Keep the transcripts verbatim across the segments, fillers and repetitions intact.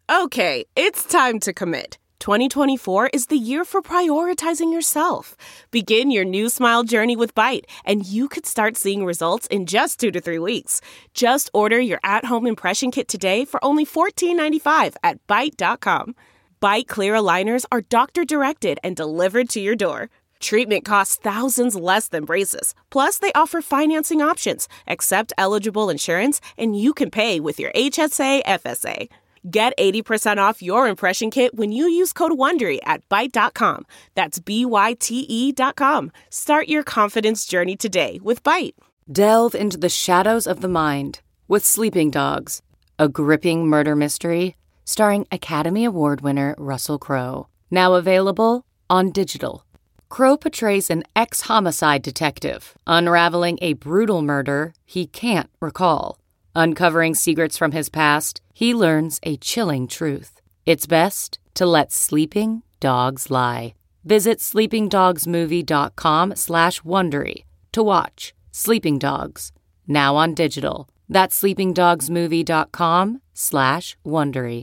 Okay, it's time to commit. twenty twenty-four is the year for prioritizing yourself. Begin your new smile journey with Byte, and you could start seeing results in just two to three weeks. Just order your at-home impression kit today for only fourteen ninety-five at byte dot com. Byte clear aligners are doctor-directed and delivered to your door. Treatment costs thousands less than braces. Plus, they offer financing options, accept eligible insurance, and you can pay with your H S A F S A. Get eighty percent off your impression kit when you use code WONDERY at byte dot com. That's B Y T E dot com. Start your confidence journey today with Byte. Delve into the shadows of the mind with Sleeping Dogs, a gripping murder mystery starring Academy Award winner Russell Crowe. Now available on digital. Crowe portrays an ex-homicide detective unraveling a brutal murder he can't recall. Uncovering secrets from his past, he learns a chilling truth. It's best to let sleeping dogs lie. Visit sleepingdogsmovie.com slash Wondery to watch Sleeping Dogs, now on digital. That's sleepingdogsmovie.com slash Wondery.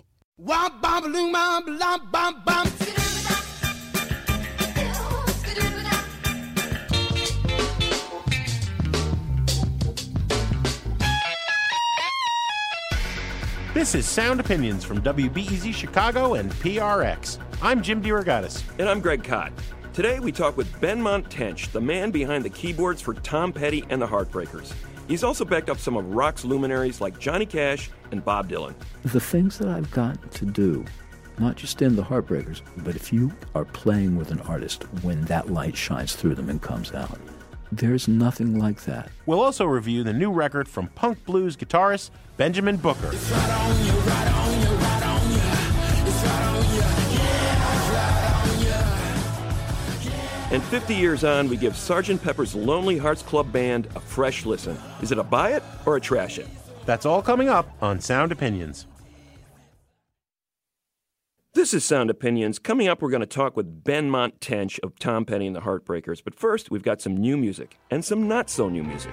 This is Sound Opinions from W B E Z Chicago and P R X. I'm Jim DeRogatis. And I'm Greg Kot. Today we talk with Benmont Tench, the man behind the keyboards for Tom Petty and the Heartbreakers. He's also backed up some of rock's luminaries like Johnny Cash and Bob Dylan. The things that I've got to do, not just in the Heartbreakers, but if you are playing with an artist when that light shines through them and comes out, there's nothing like that. We'll also review the new record from punk blues guitarist Benjamin Booker. It's right on you, right on you, right on you. It's right on you, yeah, it's right on you. Yeah. And fifty years on, we give Sergeant Pepper's Lonely Hearts Club Band a fresh listen. Is it a buy it or a trash it? That's all coming up on Sound Opinions. This is Sound Opinions. Coming up, we're going to talk with Benmont Tench of Tom Petty and the Heartbreakers. But first, we've got some new music and some not-so-new music.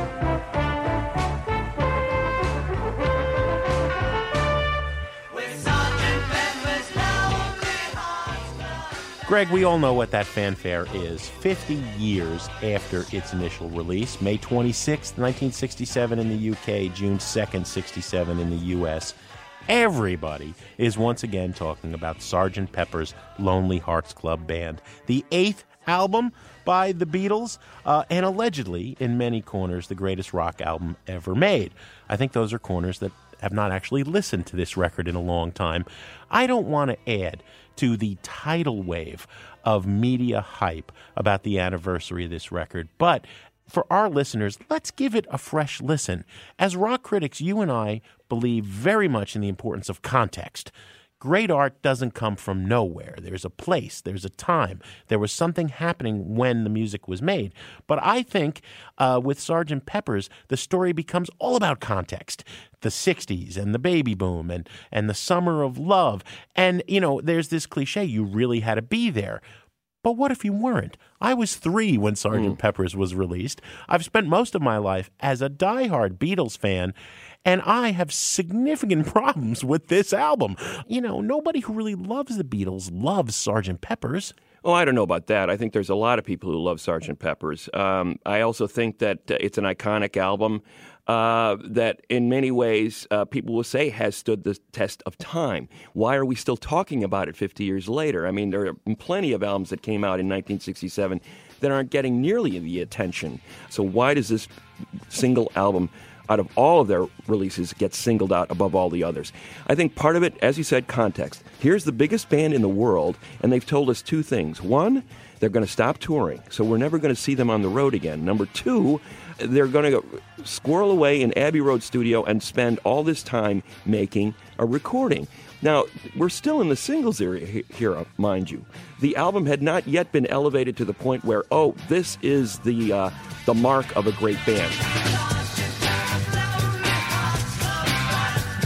Greg, we all know what that fanfare is. fifty years after its initial release, May twenty-sixth, nineteen sixty-seven in the U K, June second, sixty-seven in the U S, everybody is once again talking about Sergeant Pepper's Lonely Hearts Club Band, the eighth album by the Beatles, uh, and allegedly, in many corners, the greatest rock album ever made. I think those are corners that have not actually listened to this record in a long time. I don't want to add to the tidal wave of media hype about the anniversary of this record, but for our listeners, let's give it a fresh listen. As rock critics, you and I believe very much in the importance of context. Great art doesn't come from nowhere. There's a place, there's a time. There was something happening when the music was made. But I think uh, with Sergeant Pepper's, the story becomes all about context. The sixties and the baby boom and, and the summer of love. And, you know, there's this cliche, you really had to be there. But what if you weren't? I was three when Sergeant Mm. Pepper's was released. I've spent most of my life as a diehard Beatles fan, and I have significant problems with this album. You know, nobody who really loves the Beatles loves Sergeant Pepper's. Oh, I don't know about that. I think there's a lot of people who love Sergeant Pepper's. Um, I also think that uh, it's an iconic album uh, that in many ways uh, people will say has stood the test of time. Why are we still talking about it fifty years later? I mean, there are plenty of albums that came out in nineteen sixty-seven that aren't getting nearly the attention. So why does this single album, out of all of their releases, get singled out above all the others? I think part of it, as you said, context. Here's the biggest band in the world, and they've told us two things. One, they're going to stop touring, so we're never going to see them on the road again. Number two, they're going to squirrel away in Abbey Road studio and spend all this time making a recording. Now, we're still in the singles era here, mind you. The album had not yet been elevated to the point where, oh, this is the uh, the mark of a great band.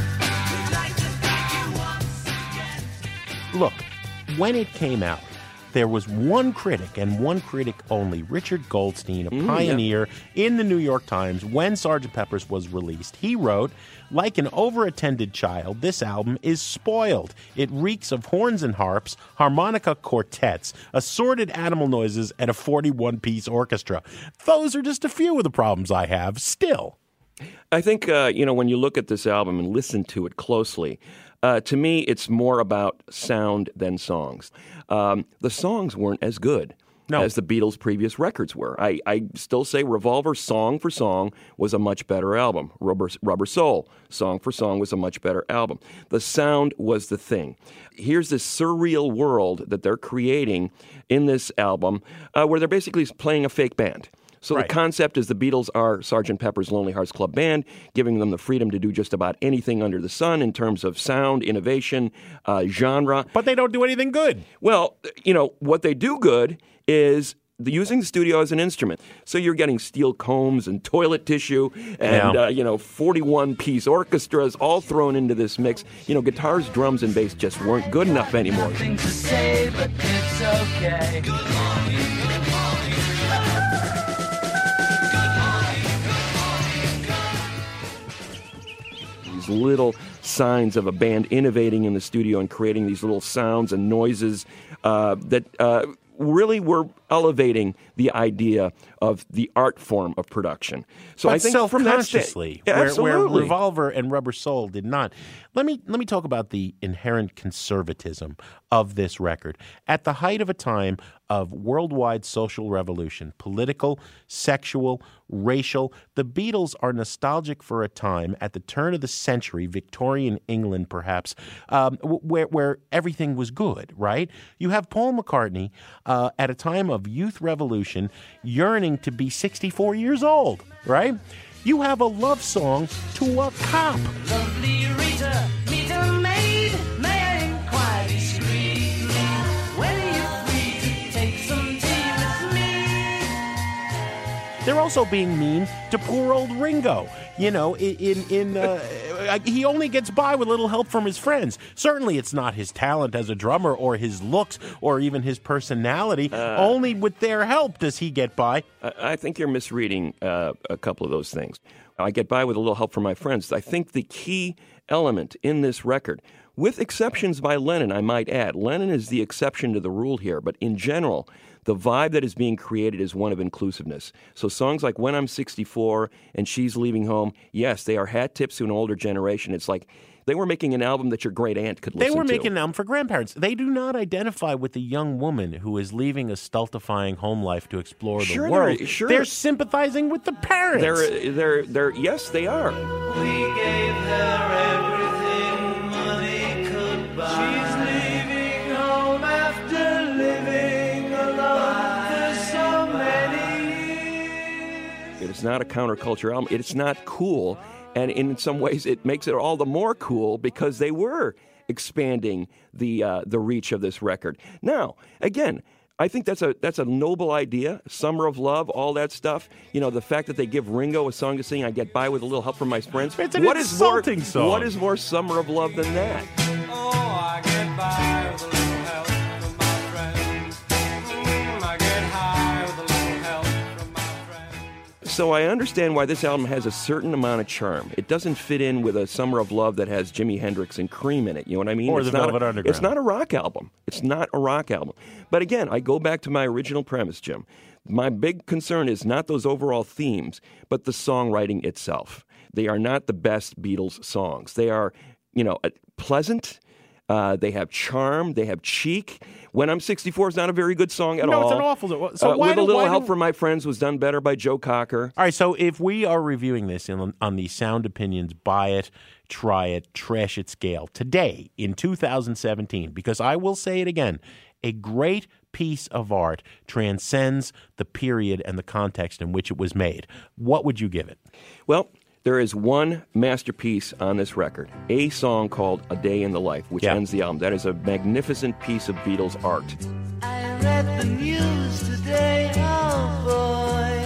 Look, when it came out, there was one critic, and one critic only, Richard Goldstein, a Mm, pioneer in the New York Times when Sergeant Pepper's was released. He wrote, "Like an overattended child, this album is spoiled. It reeks of horns and harps, harmonica quartets, assorted animal noises, and a forty-one piece orchestra. Those are just a few of the problems I have still." I think, uh, you know, when you look at this album and listen to it closely, uh, to me, it's more about sound than songs. Um, the songs weren't as good No. as the Beatles' previous records were. I, I still say Revolver, song for song, was a much better album. Rubber, Rubber Soul, song for song, was a much better album. The sound was the thing. Here's this surreal world that they're creating in this album uh, where they're basically playing a fake band. So Right. the concept is the Beatles are Sergeant Pepper's Lonely Hearts Club Band, giving them the freedom to do just about anything under the sun in terms of sound, innovation, uh, genre. But they don't do anything good. Well, you know, what they do good is the, using the studio as an instrument. So you're getting steel combs and toilet tissue and, Yeah. uh, you know, forty-one piece orchestras all thrown into this mix. You know, guitars, drums, and bass just weren't good enough anymore. Nothing to say, but it's okay. Good morning, good morning. These little signs of a band innovating in the studio and creating these little sounds and noises uh, that uh, really were elevating the idea of the art form of production. So But I think from that sta- self-consciously, Yeah, where, where absolutely. Revolver and Rubber Soul did not. Let me let me talk about the inherent conservatism of this record. At the height of a time of worldwide social revolution, political, sexual, racial, the Beatles are nostalgic for a time at the turn of the century, Victorian England perhaps, um, where where everything was good, right? You have Paul McCartney uh, at a time of youth revolution yearning to be sixty-four years old, right? You have a love song to a cop. Lovely Rita, meet a maid, may I inquire discreetly, when are you free to take some tea with me? They're also being mean to poor old Ringo. You know, in in, in uh, he only gets by with little help from his friends. Certainly, it's not his talent as a drummer or his looks or even his personality. Uh, only with their help does he get by. I I think you're misreading uh, a couple of those things. I get by with a little help from my friends. I think the key element in this record, with exceptions by Lennon, I might add, Lennon is the exception to the rule here, but in general, the vibe that is being created is one of inclusiveness. So songs like When I'm sixty-four and She's Leaving Home, yes, they are hat tips to an older generation. It's like they were making an album that your great aunt could They listen to. were making an album for grandparents. They do not identify with the young woman who is leaving a stultifying home life to explore Sure the they're- world. sure. They're sympathizing with the parents. They're, they're, they're, yes, they are. We gave her everything money could buy. She's leaving home after living alone for so many years. It's not a counterculture album. It's not cool. And in some ways, it makes it all the more cool because they were expanding the uh, the reach of this record. Now, again, I think that's a that's a noble idea. Summer of Love, all that stuff. You know, the fact that they give Ringo a song to sing, I get by with a little help from my friends. It's an What is more, insulting song. What is more Summer of Love than that? Oh, I get by with a little help from my friends. Mm, I get high with a little help from my friends. So I understand why this album has a certain amount of charm. It doesn't fit in with a Summer of Love that has Jimi Hendrix and Cream in it. You know what I mean? Or it's the not Velvet a, Underground. It's not a rock album. It's not a rock album. But again, I go back to my original premise, Jim. My big concern is not those overall themes, but the songwriting itself. They are not the best Beatles songs. They are, you know, pleasant. Uh, they have charm. They have cheek. When I'm sixty-four is not a very good song at No, all. it's an awful song. So uh, why with a do- little why help do- from my friends was done better by Joe Cocker. All right, so if we are reviewing this in, on the Sound Opinions Buy It, Try It, Trash It scale today in two thousand seventeen, because I will say it again, a great piece of art transcends the period and the context in which it was made. What would you give it? Well, there is one masterpiece on this record, a song called A Day in the Life, which Yeah. ends the album. That is a magnificent piece of Beatles art. I read the news today, oh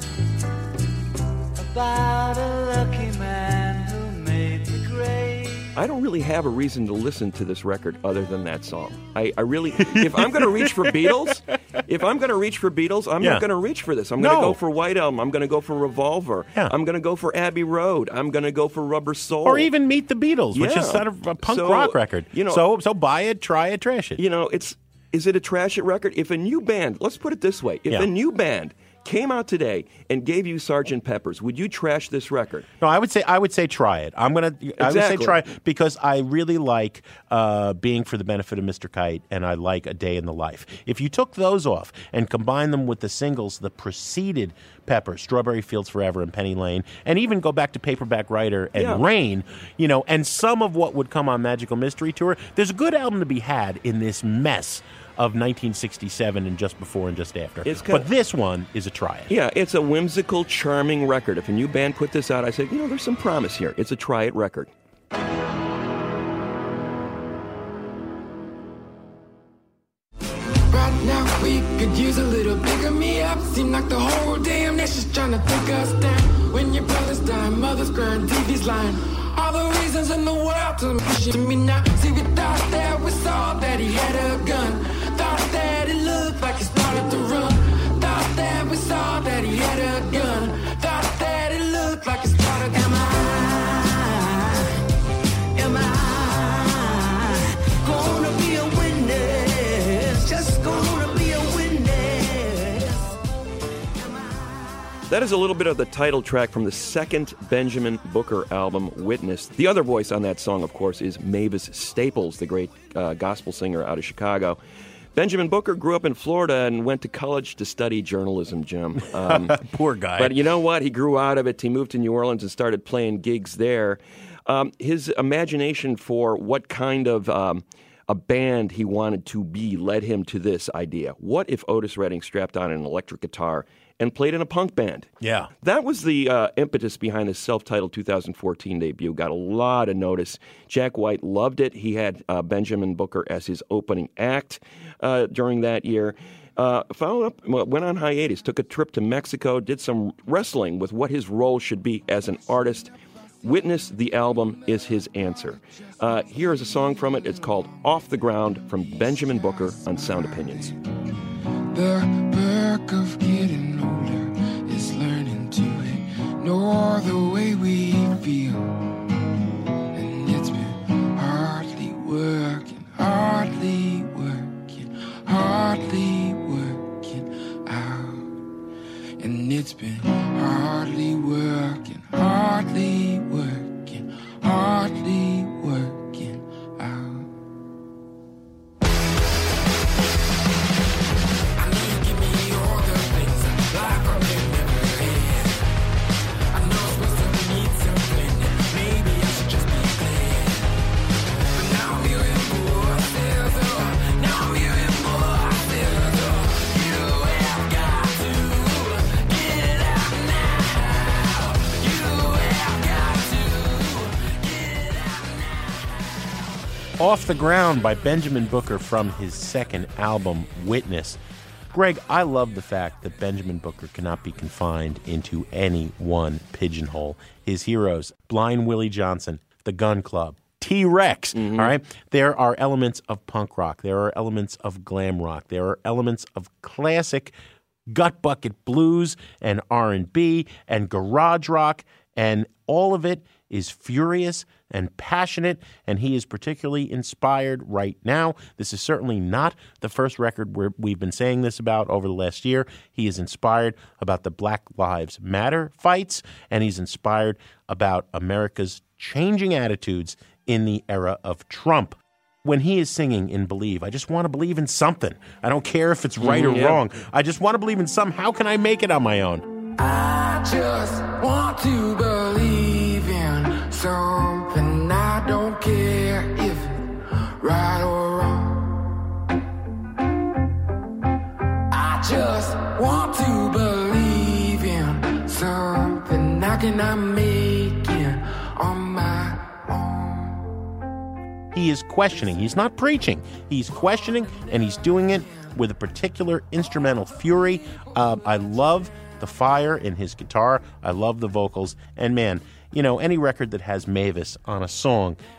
boy, about a lucky man who made the grade. I don't really have a reason to listen to this record other than that song. I, I really, if I'm going to reach for Beatles, if I'm going to reach for Beatles, I'm Yeah. not going to reach for this. I'm going to No. go for White Album. I'm going to go for Revolver. Yeah. I'm going to go for Abbey Road. I'm going to go for Rubber Soul. Or even Meet the Beatles, which Yeah. is sort of a punk So, rock record. you know- so so buy it, try it, trash it. You know, it's is it a trash it record? If a new band, let's put it this way, if Yeah. a new band came out today and gave you Sergeant Pepper's, would you trash this record? No, I would say I would say try it. I'm gonna I would say Exactly. try it because I really like uh, Being for the Benefit of Mister Kite, and I like A Day in the Life. If you took those off and combined them with the singles that preceded Pepper, Strawberry Fields Forever and Penny Lane, and even go back to Paperback Writer and Yeah. Rain, you know, and some of what would come on Magical Mystery Tour, there's a good album to be had in this mess of nineteen sixty-seven and just before and just after. It's kind but this one is a try it. Yeah, it's a whimsical, charming record. If a new band put this out, I said, you know, there's some promise here. It's a try it record. Right now we could use a little bigger me up. Seem like the whole damn nation's trying to take us down. When your brother's dying, mother's crying, T V's lying. All the reasons in the world to push to me now. See, we thought that we saw that he had a gun. Thought that it looked like he started to run. Thought that we saw that he had a gun. Thought that it looked like he started to run. Am I, am I gonna be a witness? Just gonna be a witness. That is a little bit of the title track from the second Benjamin Booker album, Witness. The other voice on that song, of course, is Mavis Staples, the great uh, gospel singer out of Chicago. Benjamin Booker grew up in Florida and went to college to study journalism, Jim. Um, Poor guy. But you know what? He grew out of it. He moved to New Orleans and started playing gigs there. Um, his imagination for what kind of um, a band he wanted to be led him to this idea. What if Otis Redding strapped on an electric guitar and played in a punk band? Yeah. That was the uh, impetus behind his self-titled two thousand fourteen debut. Got a lot of notice. Jack White loved it. He had uh, Benjamin Booker as his opening act uh, during that year. Uh, followed up, went on hiatus, took a trip to Mexico, did some wrestling with what his role should be as an artist. Witness, the album, is his answer. Uh, here is a song from it. It's called Off the Ground from Benjamin Booker on Sound Opinions. The perk of getting older is learning to ignore the way we feel. And it's been hardly working, hardly working, hardly working out. And it's been hardly working, hardly working, hardly working out. Off the Ground by Benjamin Booker from his second album, Witness. Greg, I love the fact that Benjamin Booker cannot be confined into any one pigeonhole. His heroes, Blind Willie Johnson, The Gun Club, T-Rex, Mm-hmm. all right? There are elements of punk rock. There are elements of glam rock. There are elements of classic gut bucket blues and R and B and garage rock, and all of it is furious and passionate, and he is particularly inspired right now. This is certainly not the first record where we've been saying this about over the last year. He is inspired about the Black Lives Matter fights, and he's inspired about America's changing attitudes in the era of Trump. When he is singing in Believe, I just want to believe in something. I don't care if it's right Mm, or yeah. wrong. I just want to believe in some. How can I make it on my own? I just want to believe in something. I don't care if it's right or wrong. I just want to believe in something. I cannot make it on my own. He is questioning. He's not preaching. He's questioning, and he's doing it with a particular instrumental fury. Uh, I love the fire in his guitar. I love the vocals. And man, you know, any record that has Mavis on a song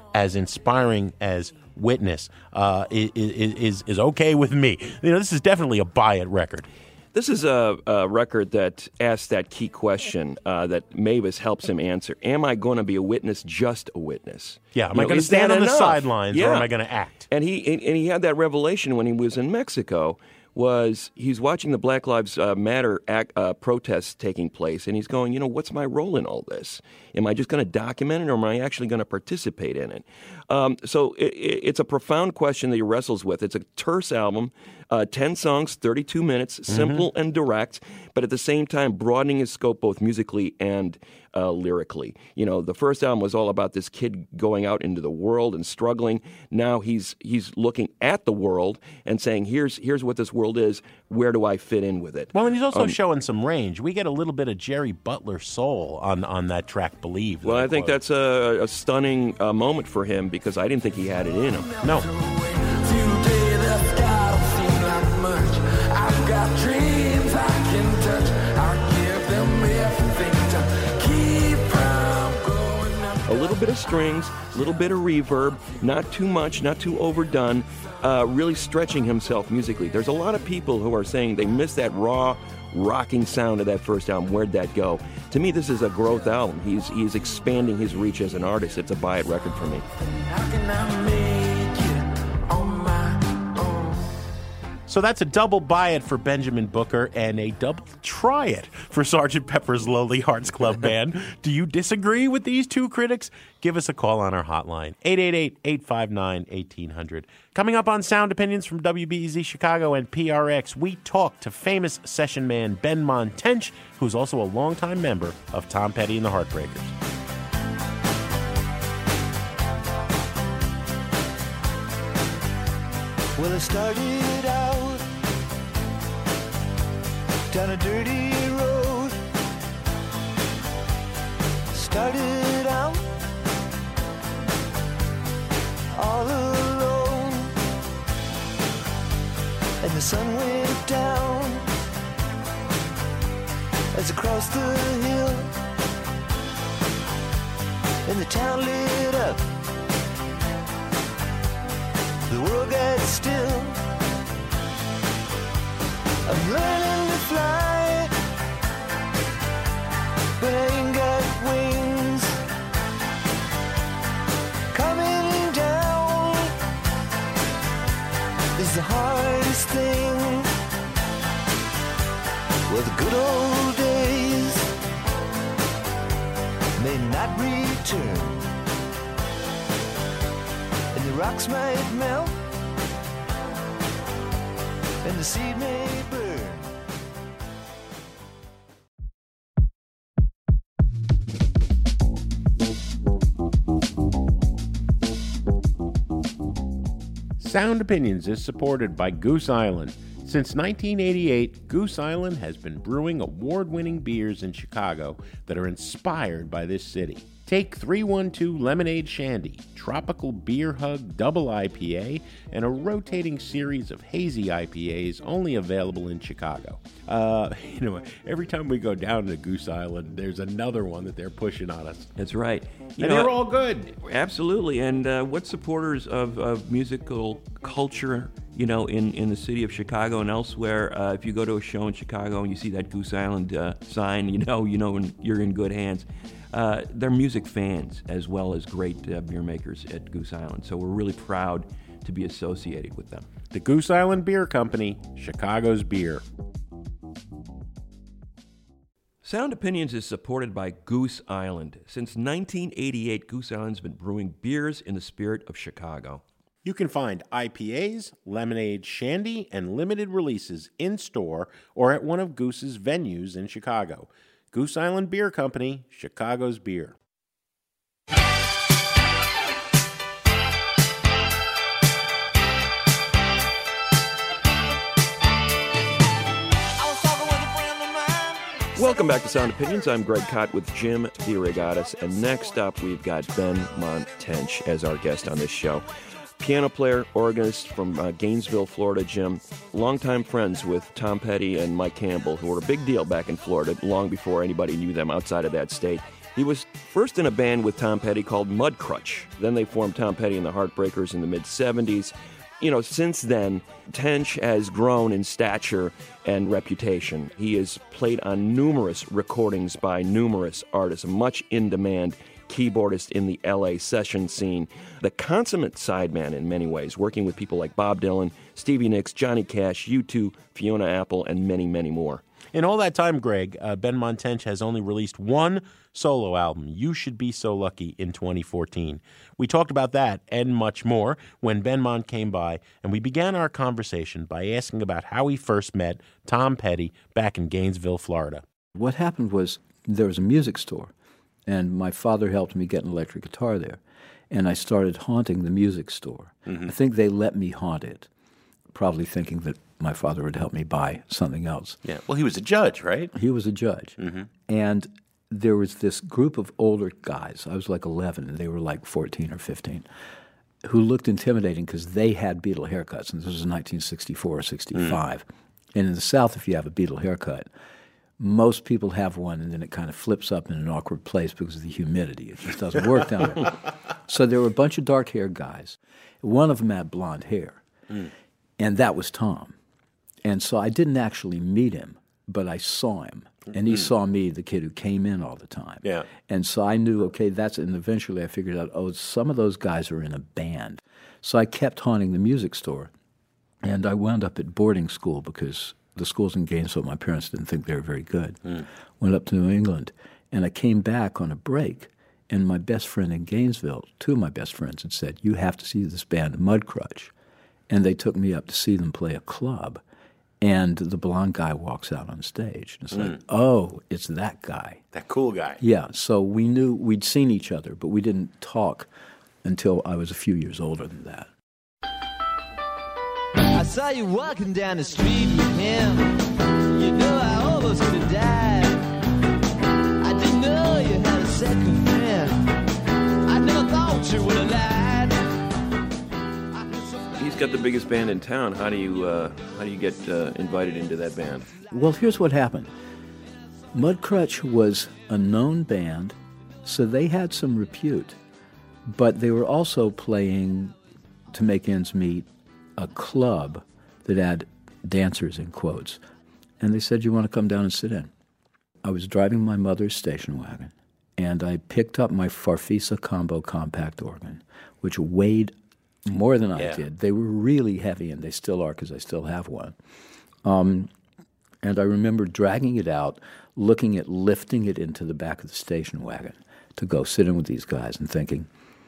as inspiring as Witness uh, is, is is okay with me. You know, this is definitely a buy it record. This is a, a record that asks that key question uh, that Mavis helps him answer. Am I going to be a witness, just a witness? Yeah, am You I know, going to is stand that on the enough? sidelines or Yeah. am I going to act? And he and he had that revelation when he was in Mexico. Was he's watching the Black Lives uh, Matter act, uh, protests taking place, and he's going, you know, what's my role in all this? Am I just going to document it, or am I actually going to participate in it? Um, so it, it, it's a profound question that he wrestles with. It's a terse album, uh, ten songs, thirty-two minutes, simple and direct, but at the same time broadening his scope both musically and uh, lyrically. You know, the first album was all about this kid going out into the world and struggling. Now he's he's looking at the world and saying, here's here's what this world is. Where do I fit in with it? Well, and he's also Um, showing some range. We get a little bit of Jerry Butler soul on, on that track, Believe. Well, I think that's a, a stunning uh, moment for him because I didn't think he had it in him. No. Today the sky don't seem like much. I've got dreams I can touch. I'll give them everything to keep from growing up. A little bit of strings, a little bit of reverb, not too much, not too overdone, uh, really stretching himself musically. There's a lot of people who are saying they miss that raw, rocking sound of that first album. Where'd that go? To me, this is a growth album. He's he's expanding his reach as an artist. It's a buy it record for me. How can I make it on my own? So that's a double buy it for Benjamin Booker and a double try it for Sergeant Pepper's Lonely Hearts Club Band. Do you disagree with these two critics? Give us a call on our hotline, eight eight eight, eight five nine, one eight hundred. Coming up on Sound Opinions from W B E Z Chicago and P R X, we talk to famous session man Ben Montench, who's also a longtime member of Tom Petty and the Heartbreakers. Well, I started out down a dirty road. Started out all alone, and the sun went down as I crossed the hill, and the town lit up. The world got still. I'm learning to fly, but I ain't got wings. Coming down is the hardest thing. Well, the good old days may not return, and the rocks might melt, and the seed may burn. Sound Opinions is supported by Goose Island. Since nineteen eighty-eight, Goose Island has been brewing award-winning beers in Chicago that are inspired by this city. Take three one two Lemonade Shandy, Tropical Beer Hug Double I P A, and a rotating series of hazy I P As only available in Chicago. Uh, you know, every time we go down to Goose Island, there's another one that they're pushing on us. That's right. You and know, they're all good. Absolutely. And uh, what supporters of, of musical culture, you know, in, in the city of Chicago and elsewhere, uh, if you go to a show in Chicago and you see that Goose Island uh, sign, you know, you know you're in good hands. Uh, they're music fans as well as great uh, beer makers at Goose Island. So we're really proud to be associated with them. The Goose Island Beer Company, Chicago's beer. Sound Opinions is supported by Goose Island. Since nineteen eighty-eight, Goose Island's been brewing beers in the spirit of Chicago. You can find I P As, lemonade, shandy, and limited releases in-store or at one of Goose's venues in Chicago. Goose Island Beer Company, Chicago's beer. Welcome back to Sound Opinions. I'm Greg Kot with Jim DeRogatis, and next up we've got Ben Montench as our guest on this show. Piano player, organist from uh, Gainesville, Florida, Jim. Longtime friends with Tom Petty and Mike Campbell, who were a big deal back in Florida long before anybody knew them outside of that state. He was first in a band with Tom Petty called Mudcrutch. Then they formed Tom Petty and the Heartbreakers in the mid-seventies. You know, since then, Tench has grown in stature and reputation. He has played on numerous recordings by numerous artists, a much in-demand keyboardist in the L A session scene, the consummate sideman in many ways, working with people like Bob Dylan, Stevie Nicks, Johnny Cash, U two, Fiona Apple, and many, many more. In all that time, Greg, uh, Benmont Tench has only released one solo album, You Should Be So Lucky, in twenty fourteen. We talked about that and much more when Benmont came by, and we began our conversation by asking about how he first met Tom Petty back in Gainesville, Florida. What happened was there was a music store, and my father helped me get an electric guitar there, and I started haunting the music store. Mm-hmm. I think they let me haunt it, probably thinking that my father would help me buy something else. Yeah. Well, he was a judge, right? He was a judge. Mm-hmm. And there was this group of older guys. I was like eleven, and they were like fourteen or fifteen, who looked intimidating because they had Beatle haircuts. And this was nineteen sixty-four or sixty-five. Mm. And in the South, if you have a Beatle haircut, most people have one, and then it kind of flips up in an awkward place because of the humidity. It just doesn't work down there. So there were a bunch of dark-haired guys. One of them had blonde hair, mm. and that was Tom. And so I didn't actually meet him, but I saw him. And he mm. saw me, the kid who came in all the time. Yeah. And so I knew, okay, that's, and eventually I figured out, oh, some of those guys are in a band. So I kept haunting the music store. And I wound up at boarding school because the schools in Gainesville, my parents didn't think they were very good. Mm. Went up to New England. And I came back on a break. And my best friend in Gainesville, two of my best friends, had said, you have to see this band, Mudcrutch. And they took me up to see them play a club. And the blonde guy walks out on stage. And it's mm. like, oh, it's that guy. That cool guy. Yeah, so we knew we'd seen each other, but we didn't talk until I was a few years older than that. I saw you walking down the street with him. You know I almost could have died. I didn't know you had a second friend. I never thought you would have lied. He's got the biggest band in town. How do you uh, how do you get uh, invited into that band? Well, here's what happened. Mudcrutch was a known band, so they had some repute, but they were also playing, to make ends meet, a club that had dancers in quotes. And they said, you want to come down and sit in? I was driving my mother's station wagon, and I picked up my Farfisa Combo compact organ, which weighed more than I yeah. did. They were really heavy, and they still are because I still have one. Um, and I remember dragging it out, looking at lifting it into the back of the station wagon to go sit in with these guys and thinking,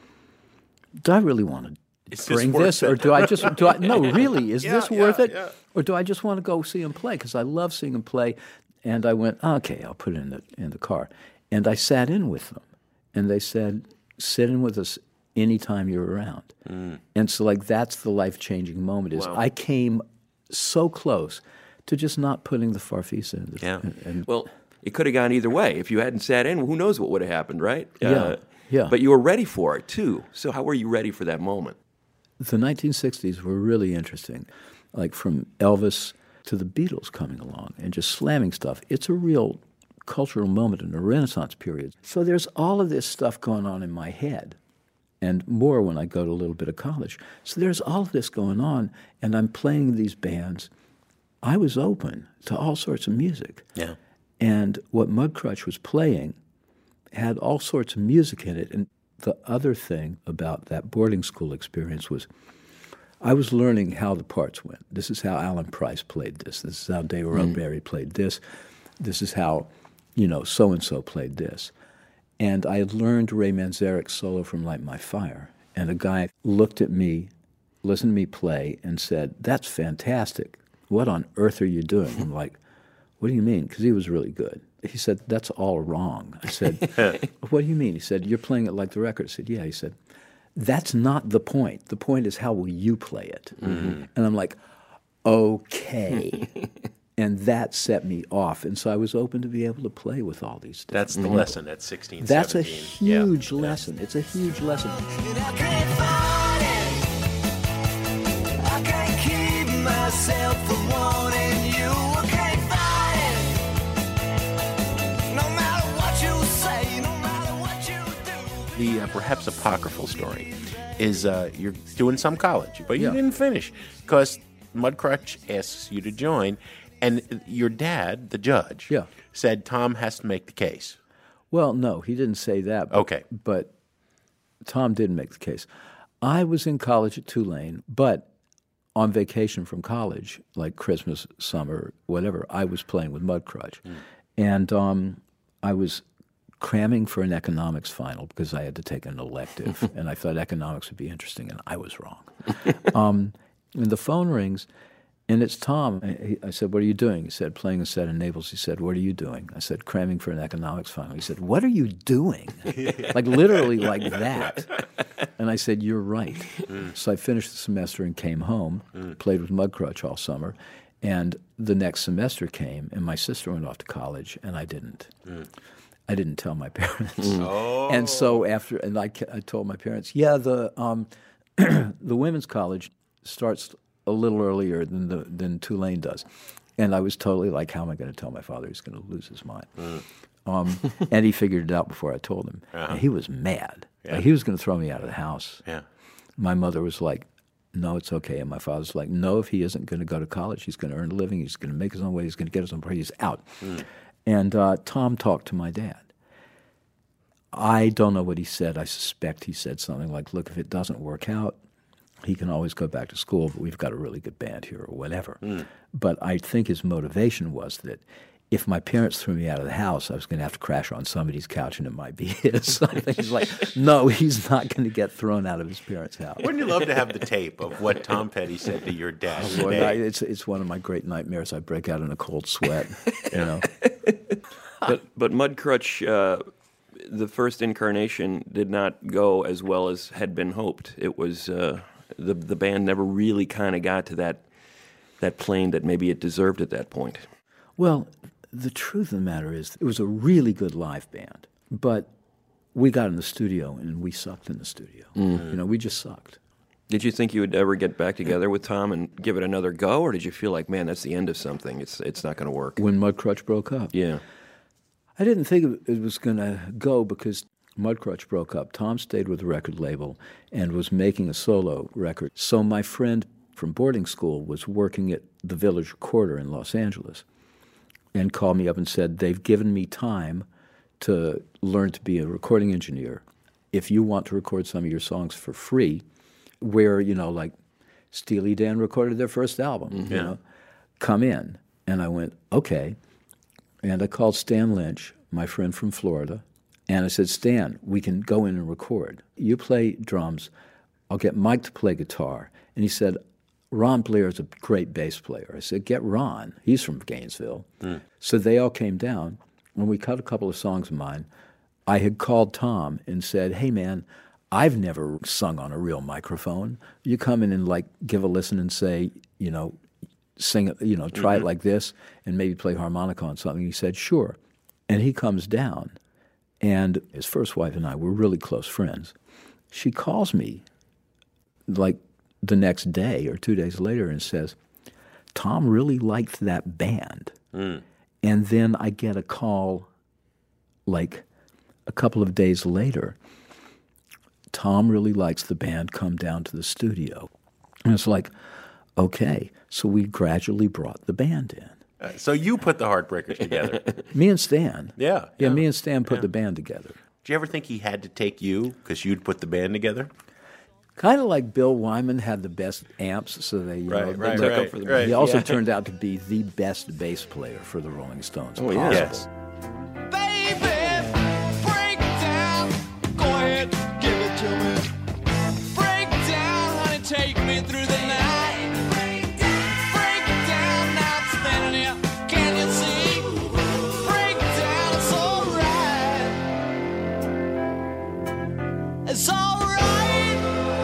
do I really want to is bring this, this, or do I just, do I, no, really, is yeah, this yeah, worth it? Yeah. Or do I just want to go see him play? Because I love seeing him play. And I went, okay, I'll put it in the, in the car. And I sat in with them. And they said, sit in with us anytime you're around. Mm. And so, like, that's the life-changing moment is wow. I came so close to just not putting the Farfisa in. The, yeah. And, and, well, it could have gone either way. If you hadn't sat in, who knows what would have happened, right? Yeah, uh, yeah. But you were ready for it, too. So how were you ready for that moment? The nineteen sixties were really interesting, like from Elvis to the Beatles coming along and just slamming stuff. It's a real cultural moment in a Renaissance period. So there's all of this stuff going on in my head, and more when I go to a little bit of college. So there's all of this going on, and I'm playing these bands. I was open to all sorts of music. Yeah. And what Mudcrutch was playing had all sorts of music in it. And the other thing about that boarding school experience was I was learning how the parts went. This is how Alan Price played this. This is how Dave Roberry mm. played this. This is how, you know, so-and-so played this. And I had learned Ray Manzarek's solo from Light My Fire. And a guy looked at me, listened to me play, and said, that's fantastic. What on earth are you doing? I'm like, what do you mean? Because he was really good. He said, that's all wrong. I said, what do you mean? He said, you're playing it like the record. I said, yeah. He said, that's not the point. The point is how will you play it? Mm-hmm. And I'm like, okay. And that set me off. And so I was open to be able to play with all these different That's the people. lesson at sixteen, That's seventeen. a huge yeah. lesson. It's a huge lesson. And I can't fight it. I can't keep myself from wanting you. I can't fight it. No matter what you say, no matter perhaps apocryphal story is uh, you're doing some college, but you Yeah. didn't finish because Mudcrutch asks you to join, and your dad, the judge, Yeah. said Tom has to make the case. Well, no, he didn't say that. But, Okay. But Tom did make the case. I was in college at Tulane, but on vacation from college, like Christmas, summer, whatever, I was playing with Mudcrutch. And um, I was cramming for an economics final because I had to take an elective, and I thought economics would be interesting, and I was wrong. um, and the phone rings, and it's Tom. I, I said, "What are you doing?" He said, "Playing a set of Naples." He said, "What are you doing?" I said, "Cramming for an economics final." He said, "What are you doing?" Like literally like that. And I said, "You're right." Mm. So I finished the semester and came home, mm. played with Mudcrutch all summer, and the next semester came, and my sister went off to college, and I didn't. Mm. I didn't tell my parents. Mm. Oh. And so after, and I, I told my parents, yeah, the um, the women's college starts a little earlier than the than Tulane does. And I was totally like, how am I going to tell my father he's going to lose his mind? Mm. Um, and he figured it out before I told him. Uh-huh. And he was mad. Yeah. Like, he was going to throw me out of the house. Yeah. My mother was like, no, it's okay. And my father's like, no, if he isn't going to go to college, he's going to earn a living, he's going to make his own way, he's going to get his own way, he's out. Mm. And uh, Tom talked to my dad. I don't know what he said. I suspect he said something like, look, if it doesn't work out, he can always go back to school, but we've got a really good band here or whatever. Mm. But I think his motivation was that if my parents threw me out of the house, I was going to have to crash on somebody's couch and it might be his. I think he's like, no, he's not going to get thrown out of his parents' house. Wouldn't you love to have the tape of what Tom Petty said to your dad? Oh, Lord, I, it's, it's one of my great nightmares. I break out in a cold sweat, you know. But, but Mudcrutch, uh, the first incarnation did not go as well as had been hoped. It was... Uh, The the band never really kind of got to that that plane that maybe it deserved at that point. Well, the truth of the matter is it was a really good live band, but we got in the studio and we sucked in the studio. Mm-hmm. You know, we just sucked. Did you think you would ever get back together with Tom and give it another go, or did you feel like, man, that's the end of something? It's it's not going to work. When Mudcrutch broke up? Yeah. I didn't think it was going to go because Mudcrutch broke up. Tom stayed with the record label and was making a solo record. So my friend from boarding school was working at the Village Recorder in Los Angeles and called me up and said, they've given me time to learn to be a recording engineer. If you want to record some of your songs for free, where, you know, like Steely Dan recorded their first album, mm-hmm. you know, come in. And I went, okay. And I called Stan Lynch, my friend from Florida, and I said, Stan, we can go in and record. You play drums. I'll get Mike to play guitar. And he said, Ron Blair is a great bass player. I said, get Ron. He's from Gainesville. Mm. So they all came down, and we cut a couple of songs of mine. I had called Tom and said, hey, man, I've never sung on a real microphone. You come in and, like, give a listen and say, you know, sing it, you know, try mm-hmm. it like this and maybe play harmonica on something. He said, sure. And he comes down. And his first wife and I were really close friends. She calls me like the next day or two days later and says, Tom really liked that band. Mm. And then I get a call like a couple of days later. Tom really likes the band, come down to the studio. And it's like, okay. So we gradually brought the band in. Uh, so you put the Heartbreakers together. Me and Stan. Yeah. Yeah, yeah me and Stan put yeah. the band together. Did you ever think he had to take you because you'd put the band together? Kind of like Bill Wyman had the best amps, so they, you right, know, right, they right, for the right. He also yeah. turned out to be the best bass player for the Rolling Stones. Oh, yeah. Yes. Baby, break down. Go ahead, give it to me. Break down, honey, take me through the night. It's all right.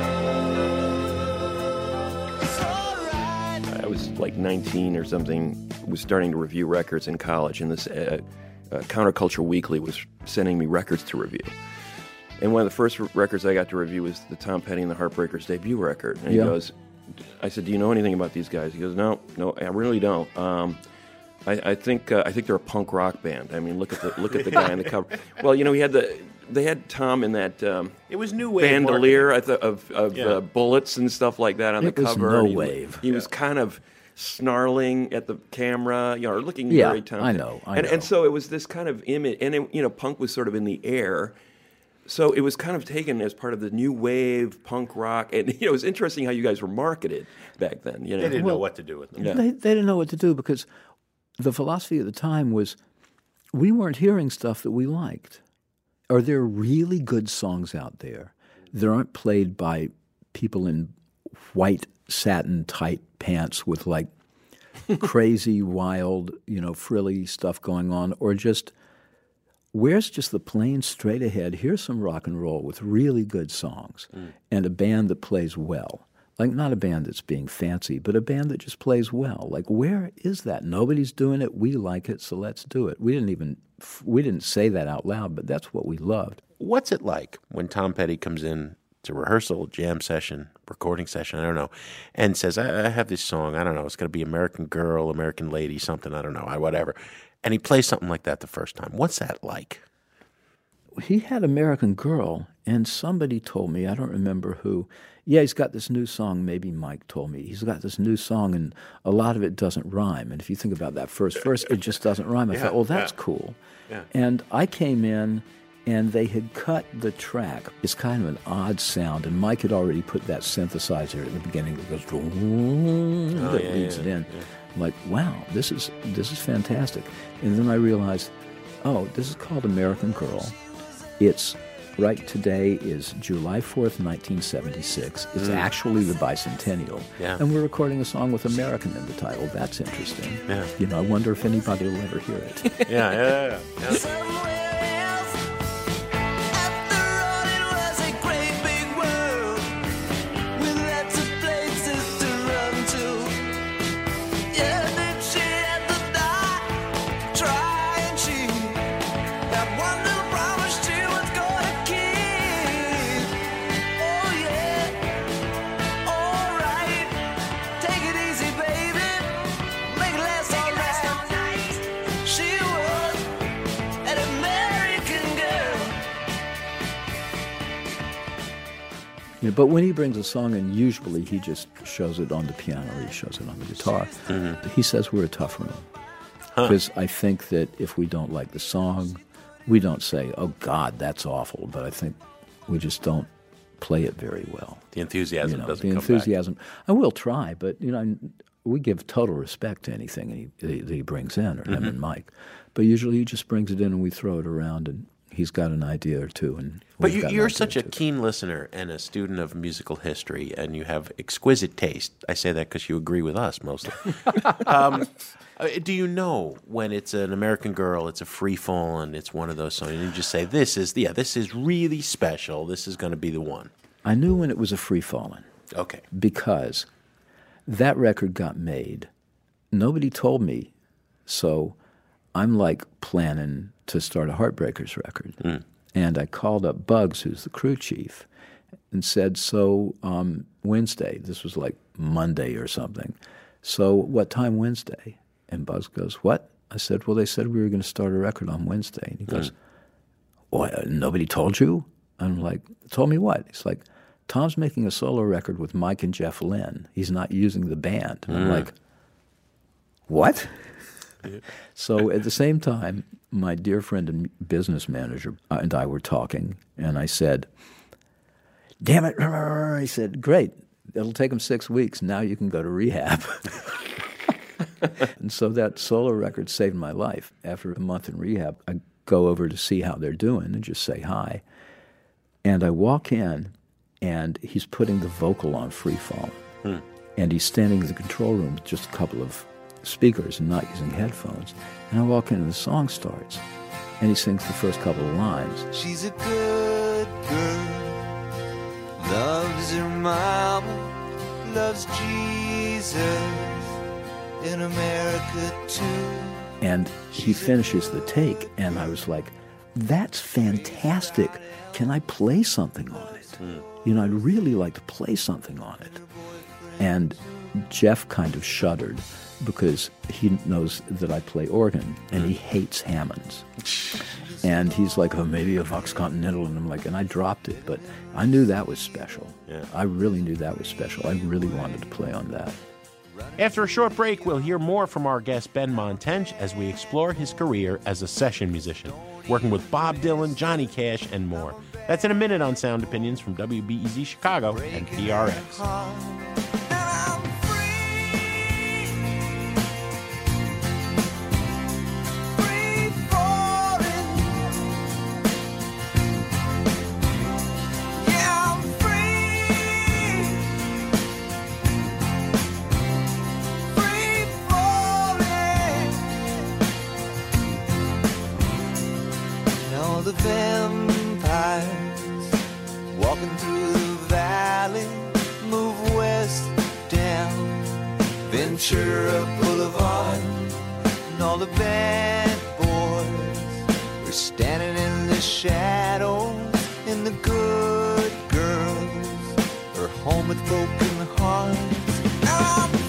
It's all right. I was like nineteen or something, was starting to review records in college, and this uh, uh, Counterculture Weekly was sending me records to review. And one of the first r- records I got to review was the Tom Petty and the Heartbreakers debut record. And he yeah. goes, I said, do you know anything about these guys? He goes, no, no, I really don't. Um, I, I think uh, I think they're a punk rock band. I mean, look at the look at the guy on the cover. Well, you know, he had the they had Tom in that um, It was new wave bandolier I th- of, of Yeah. uh, bullets and stuff like that on It the was cover. no He- wave. He was kind of snarling at the camera, you know, or looking Yeah, very Tom. I know, I and, know. and so it was this kind of image, and it, you know, punk was sort of in the air. So it was kind of taken as part of the new wave punk rock, and you know, it was interesting how you guys were marketed back then. You know, They didn't know Well, what to do with them. Yeah. They, they didn't know what to do because the philosophy at the time was we weren't hearing stuff that we liked. Are there really good songs out there that aren't played by people in white satin tight pants with like crazy, wild, you know, frilly stuff going on, or just where's just the plain straight ahead, here's some rock and roll with really good songs Mm. and a band that plays well. Like not a band that's being fancy, but a band that just plays well. Like where is that? Nobody's doing it. We like it, so let's do it. We didn't even we didn't say that out loud, but that's what we loved. What's it like when Tom Petty comes in to rehearsal, jam session, recording session, I don't know, and says, I, I have this song, I don't know, it's going to be American Girl, American Lady, something, I don't know, I, whatever. And he plays something like that the first time. What's that like? He had American Girl, and somebody told me, I don't remember who, yeah, he's got this new song, maybe Mike told me, he's got this new song, and a lot of it doesn't rhyme. And if you think about that first verse, it just doesn't rhyme. I Yeah, thought, well, that's yeah. cool. Yeah. And I came in, and they had cut the track. It's kind of an odd sound, and Mike had already put that synthesizer at the beginning that goes, Oh, that yeah, leads yeah, it in. yeah. I'm like, wow, this is this is fantastic. And then I realized, oh, this is called American Girl. It's right today is July fourth, nineteen seventy-six. It's actually the bicentennial. Yeah. And we're recording a song with American in the title. That's interesting. Yeah. You know, I wonder if anybody will ever hear it. Yeah, yeah, yeah. Somewhere else, after all, it was a great big world with lots of places to run to. Yeah, then she had to die, try and cheat. That one little promise she was gonna keep. Oh yeah, all right, take it easy, baby, make it last all night. She was an American girl. Yeah, but when he brings a song in, usually he just shows it on the piano or he shows it on the guitar. He says we're a tough room. Because I think that if we don't like the song, we don't say, oh, God, that's awful. But I think we just don't play it very well. The enthusiasm You know, doesn't the come enthusiasm. I will try, but, you know, we give total respect to anything he, that he brings in, or him Mm-hmm. and Mike. But usually he just brings it in and we throw it around, and he's got an idea or two. And But we've you, got an you're idea such or a two. keen listener and a student of musical history, and you have exquisite taste. I say that because you agree with us mostly. um, uh, do you know when it's an American Girl, it's a free fall, and it's one of those songs, and you just say, "This is yeah, this is really special. This is going to be the one." I knew when it was a free falling. Okay. Because that record got made. Nobody told me, so I'm like planning to start a Heartbreakers record. Mm. And I called up Bugs, who's the crew chief, and said, so um, Wednesday, this was like Monday or something, so what time Wednesday? And Bugs goes, what? I said, well, they said we were going to start a record on Wednesday. And he goes, what, nobody told you? I'm like, told me what? He's like, Tom's making a solo record with Mike and Jeff Lynne. He's not using the band. And I'm like, what? So at the same time, my dear friend and business manager and I were talking, and I said, damn it. He said, great. It'll take him six weeks. Now you can go to rehab. And so that solo record saved my life. After a month in rehab, I go over to see how they're doing and just say hi. And I walk in, and he's putting the vocal on Freefall. Hmm. And he's standing in the control room with just a couple of speakers and not using headphones. And I walk in and the song starts. And he sings the first couple of lines. She's a good girl, loves her mama, loves Jesus, in America too. And he finishes the take, and I was like, that's fantastic. Can I play something on it? You know, I'd really like to play something on it. And Jeff kind of shuddered because he knows that I play organ, and he hates Hammonds. And he's like, oh, maybe a Vox Continental. And I'm like, and I dropped it. But I knew that was special. Yeah. I really knew that was special. I really wanted to play on that. After a short break, we'll hear more from our guest Benmont Tench as we explore his career as a session musician, working with Bob Dylan, Johnny Cash, and more. That's in a minute on Sound Opinions from W B E Z Chicago and P R X. The vampires walking through the valley move west down Ventura Boulevard, and all the bad boys are standing in the shadows, and the good girls are home with broken hearts. Now I'm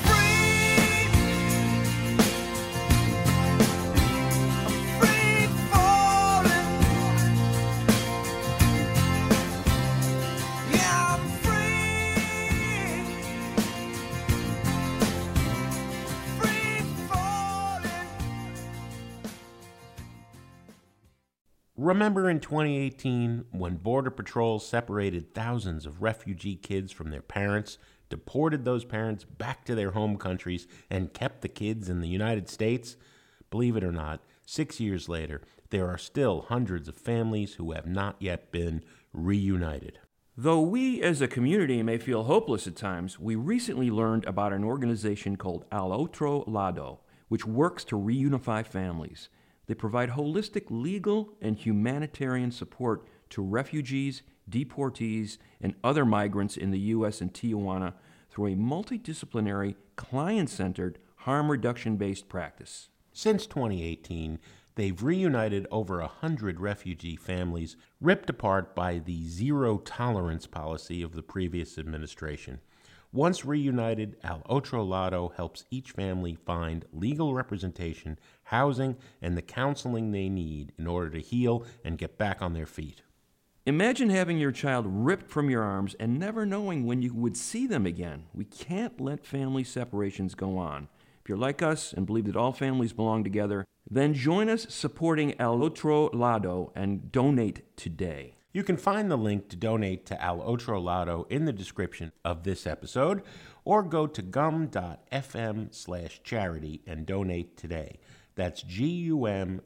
Remember in twenty eighteen when Border Patrol separated thousands of refugee kids from their parents, deported those parents back to their home countries, and kept the kids in the United States? Believe it or not, six years later, there are still hundreds of families who have not yet been reunited. Though we as a community may feel hopeless at times, we recently learned about an organization called Al Otro Lado, which works to reunify families. They provide holistic legal and humanitarian support to refugees, deportees, and other migrants in the U S and Tijuana through a multidisciplinary, client-centered, harm reduction-based practice. Since twenty eighteen, they've reunited over a hundred refugee families ripped apart by the zero-tolerance policy of the previous administration. Once reunited, Al Otro Lado helps each family find legal representation, housing, and the counseling they need in order to heal and get back on their feet. Imagine having your child ripped from your arms and never knowing when you would see them again. We can't let family separations go on. If you're like us and believe that all families belong together, then join us supporting Al Otro Lado and donate today. You can find the link to donate to Al Otro Lado in the description of this episode, or go to gum.fm slash charity and donate today. That's gum.fm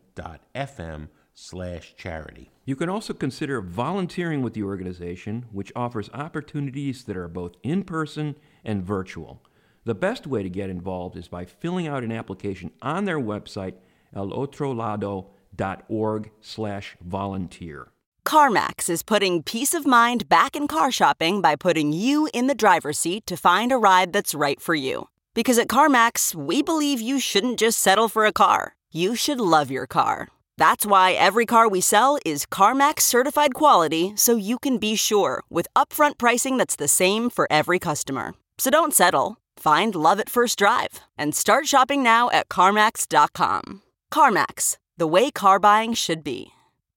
slash charity. You can also consider volunteering with the organization, which offers opportunities that are both in-person and virtual. The best way to get involved is by filling out an application on their website, alotrolado.org slash volunteer. CarMax is putting peace of mind back in car shopping by putting you in the driver's seat to find a ride that's right for you. Because at CarMax, we believe you shouldn't just settle for a car. You should love your car. That's why every car we sell is CarMax certified quality, so you can be sure with upfront pricing that's the same for every customer. So don't settle. Find love at first drive and start shopping now at CarMax dot com. CarMax, the way car buying should be.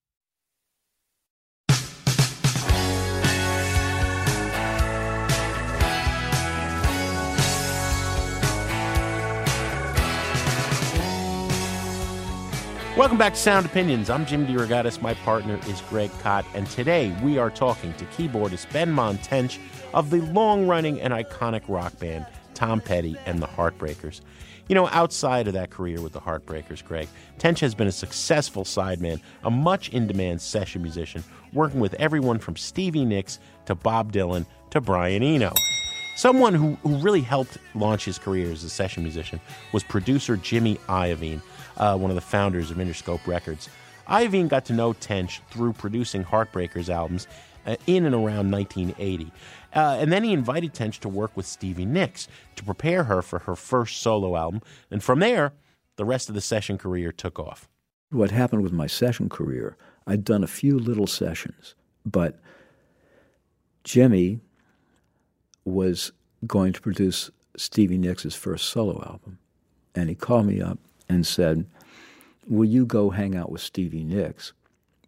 Welcome back to Sound Opinions. I'm Jim DeRogatis. My partner is Greg Kot, and today we are talking to keyboardist Benmont Tench of the long-running and iconic rock band Tom Petty and the Heartbreakers. You know, outside of that career with the Heartbreakers, Greg, Tench has been a successful sideman, a much-in-demand session musician, working with everyone from Stevie Nicks to Bob Dylan to Brian Eno. Someone who, who really helped launch his career as a session musician was producer Jimmy Iovine, uh, one of the founders of Interscope Records. Iovine got to know Tench through producing Heartbreakers albums uh, in and around nineteen eighty. Uh, and then he invited Tench to work with Stevie Nicks to prepare her for her first solo album. And from there, the rest of the session career took off. What happened with my session career, I'd done a few little sessions, but Jimmy was going to produce Stevie Nicks' first solo album. And he called me up and said, will you go hang out with Stevie Nicks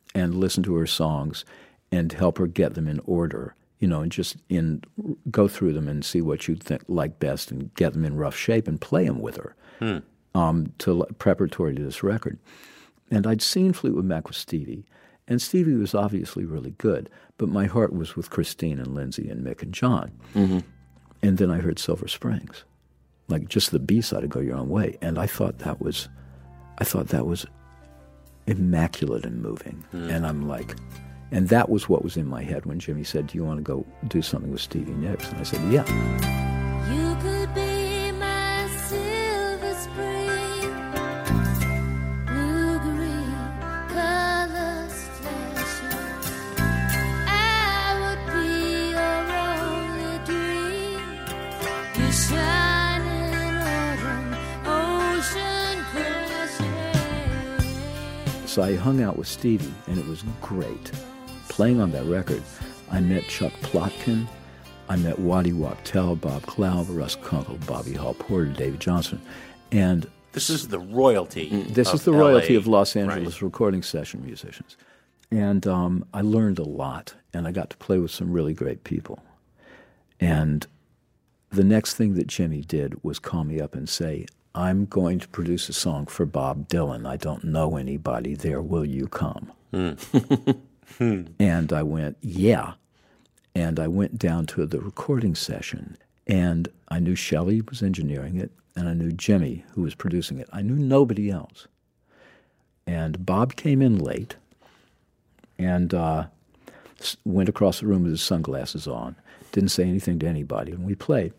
and listen to her songs and help her get them in order, you know, and just in go through them and see what you think like best and get them in rough shape and play them with her hmm. um, to preparatory to this record. And I'd seen Fleetwood Mac with Stevie, and Stevie was obviously really good, but my heart was with Christine and Lindsay and Mick and John. Mm-hmm. And then I heard Silver Springs, like just the B-side of Go Your Own Way, and I thought that was, I thought that was immaculate and moving. Mm. And I'm like, and that was what was in my head when Jimmy said, "Do you want to go do something with Stevie Nicks?" And I said, "Yeah." You could be my silver spring, blue-green colors flashing. I would be your only dream, your shining autumn ocean crashing. So I hung out with Stevie, and it was great. Playing on that record, I met Chuck Plotkin, I met Waddy Wachtel, Bob Clough, Russ Kunkel, Bobby Hall Porter, David Johnson, and this is the royalty. This of is the L A. royalty of Los Angeles right. recording session musicians, and um, I learned a lot, and I got to play with some really great people. And the next thing that Jimmy did was call me up and say, "I'm going to produce a song for Bob Dylan. I don't know anybody there. Will you come?" Mm. And I went, "Yeah." And I went down to the recording session, and I knew Shelley was engineering it, and I knew Jimmy, who was producing it. I knew nobody else. And Bob came in late and uh, went across the room with his sunglasses on, didn't say anything to anybody, and we played.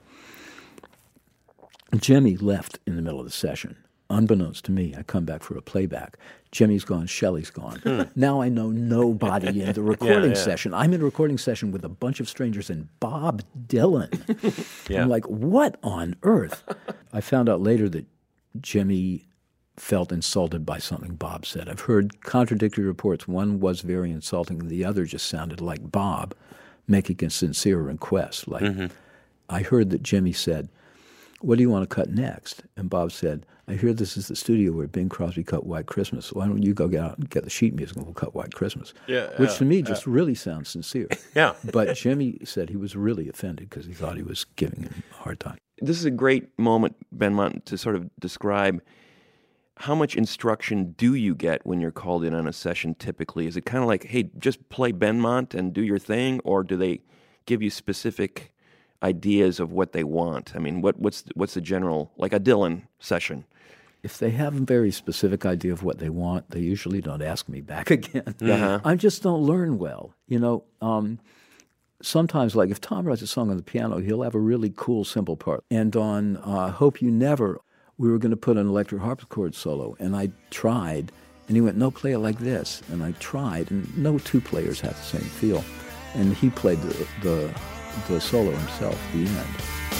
Jimmy left in the middle of the session. Unbeknownst to me, I come back for a playback. Jimmy's gone, Shelley's gone. Hmm. Now I know nobody in the recording yeah, yeah. session. I'm in a recording session with a bunch of strangers and Bob Dylan. yeah. I'm like, what on earth? I found out later that Jimmy felt insulted by something Bob said. I've heard contradictory reports. One was very insulting, and the other just sounded like Bob making a sincere request. Like, mm-hmm. I heard that Jimmy said, "What do you want to cut next?" And Bob said, "I hear this is the studio where Bing Crosby cut White Christmas. Why don't you go get out and get the sheet music and we'll cut White Christmas?" Yeah, Which yeah, to me yeah. just really sounds sincere. yeah. But Jimmy said he was really offended because he thought he was giving him a hard time. This is a great moment, Benmont, to sort of describe how much instruction do you get when you're called in on a session typically? Is it kind of like, hey, just play Benmont and do your thing, or do they give you specific ideas of what they want? I mean, what, what's what's the general, like a Dylan session? If they have a very specific idea of what they want, they usually don't ask me back again. Uh-huh. I just don't learn well. You know, um, sometimes, like if Tom writes a song on the piano, he'll have a really cool, simple part. And on uh, Hope You Never, we were going to put an electric harpsichord solo, and I tried, and he went, "No, play it like this." And I tried, and no two players have the same feel. And he played the the, the solo himself at the end.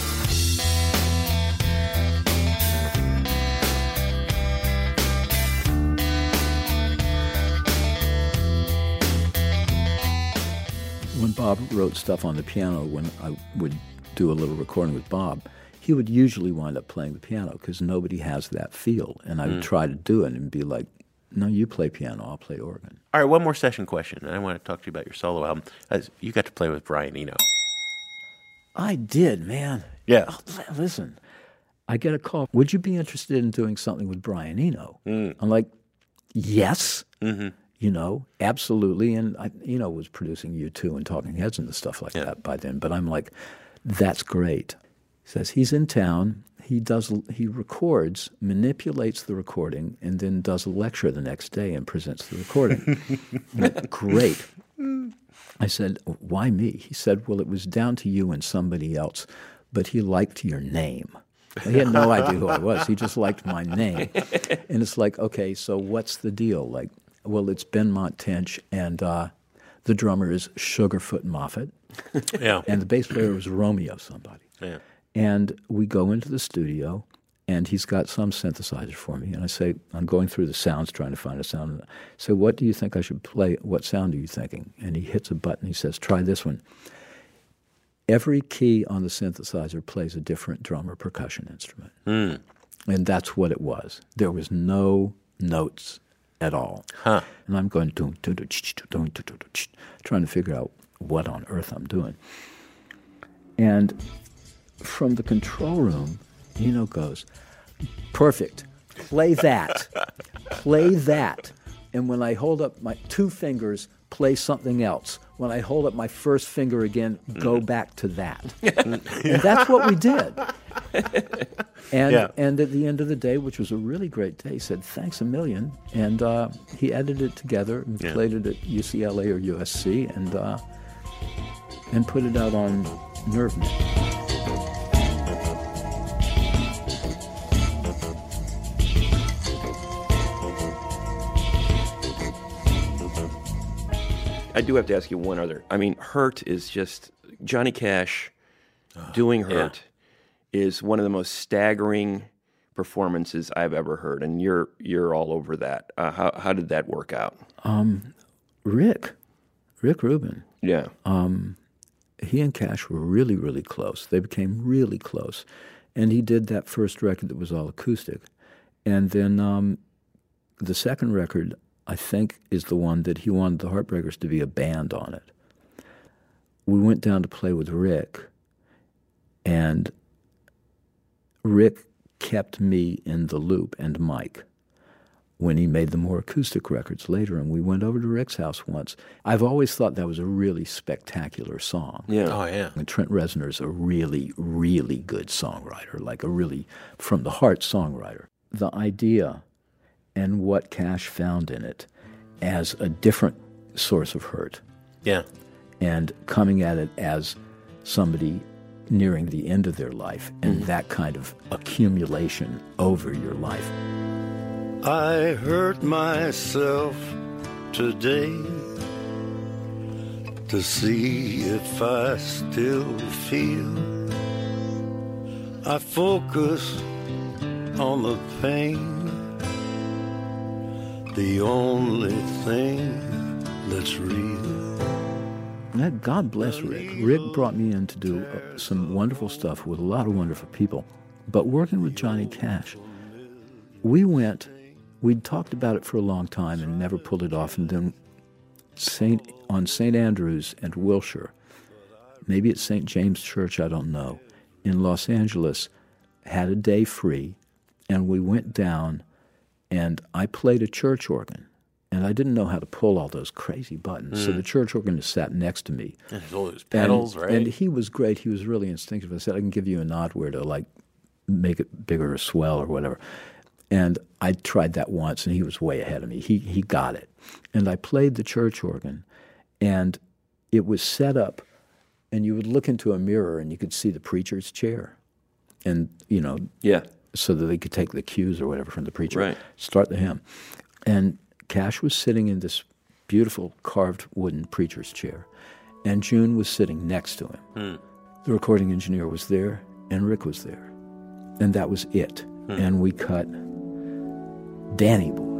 When Bob wrote stuff on the piano, when I would do a little recording with Bob, he would usually wind up playing the piano because nobody has that feel. And I would mm. try to do it and be like, "No, you play piano, I'll play organ." All right, one more session question. I want to talk to you about your solo album. As you got to play with Brian Eno. I did, man. Yeah. Oh, listen, I get a call. "Would you be interested in doing something with Brian Eno?" Mm. I'm like, yes. Mm-hmm. You know, absolutely. And I, Eno was producing U two and Talking Heads and stuff like yeah. that by then. But I'm like, that's great. He says he's in town. He does. He records, manipulates the recording, and then does a lecture the next day and presents the recording. Like, great. I said, "Why me?" He said, "Well, it was down to you and somebody else, but he liked your name." He had no idea who I was. He just liked my name. And it's like, okay, so what's the deal? Like, well, it's Benmont Tench, and uh, the drummer is Sugarfoot Moffett. Yeah. And the bass player was Romeo somebody. Yeah. And we go into the studio, and he's got some synthesizer for me. And I say, I'm going through the sounds, trying to find a sound. I say, "What do you think I should play? What sound are you thinking?" And he hits a button. He says, "Try this one." Every key on the synthesizer plays a different drum or percussion instrument. Mm. And that's what it was. There was no notes. at all. Huh. And I'm going, dum, dum, dum, ch, ch, dum, dum, dum, dum, ch, trying to figure out what on earth I'm doing. And from the control room, Eno goes, perfect, play that, play that. And when I hold up my two fingers, play something else. When I hold up my first finger again, go back to that. And that's what we did. And Yeah. and at the end of the day, which was a really great day, he said, thanks a million. And uh, he edited it together and Yeah. played it at U C L A or U S C and, uh, and put it out on NerveNet. I do have to ask you one other. I mean, Hurt is just Johnny Cash doing Hurt is one of the most staggering performances I've ever heard, and you're you're all over that. Uh, how how did that work out? Um, Rick, Rick Rubin, Yeah, um, he and Cash were really, really close. They became really close. And he did that first record that was all acoustic. And then um, the second record, I think, is the one that he wanted the Heartbreakers to be a band on it. We went down to play with Rick, and Rick kept me in the loop, and Mike, when he made the more acoustic records later, and we went over to Rick's house once. I've always thought that was a really spectacular song. yeah. Oh, yeah. And Trent Reznor's a really, really good songwriter, like a really from-the-heart songwriter. The idea and what Cash found in it as a different source of hurt, Yeah. and coming at it as somebody nearing the end of their life, and that kind of accumulation over your life. I hurt myself today to see if I still feel. I focus on the pain, the only thing that's real. And that, God bless Rick. Rick brought me in to do uh, some wonderful stuff with a lot of wonderful people. But working with Johnny Cash, we went, we'd talked about it for a long time and never pulled it off. And then Saint on Saint Andrews and Wilshire, maybe it's Saint James Church, I don't know, in Los Angeles, had a day free. And we went down, and I played a church organ. And I didn't know how to pull all those crazy buttons. So the church organist sat next to me. And there's all those pedals, and, right? And he was great. He was really instinctive. I said, I can give you a nod where to, like, make it bigger or swell or whatever. And I tried that once, and he was way ahead of me. He he got it. And I played the church organ, and it was set up, and you would look into a mirror, and you could see the preacher's chair. And, you know, Yeah. so that they could take the cues or whatever from the preacher, Right. start the hymn. And Cash was sitting in this beautiful carved wooden preacher's chair, and June was sitting next to him. The recording engineer was there, and Rick was there. And that was it. And we cut Danny Boy.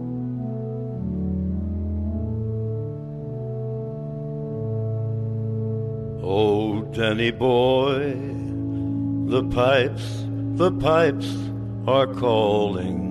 Oh, Danny boy, the pipes, the pipes are calling.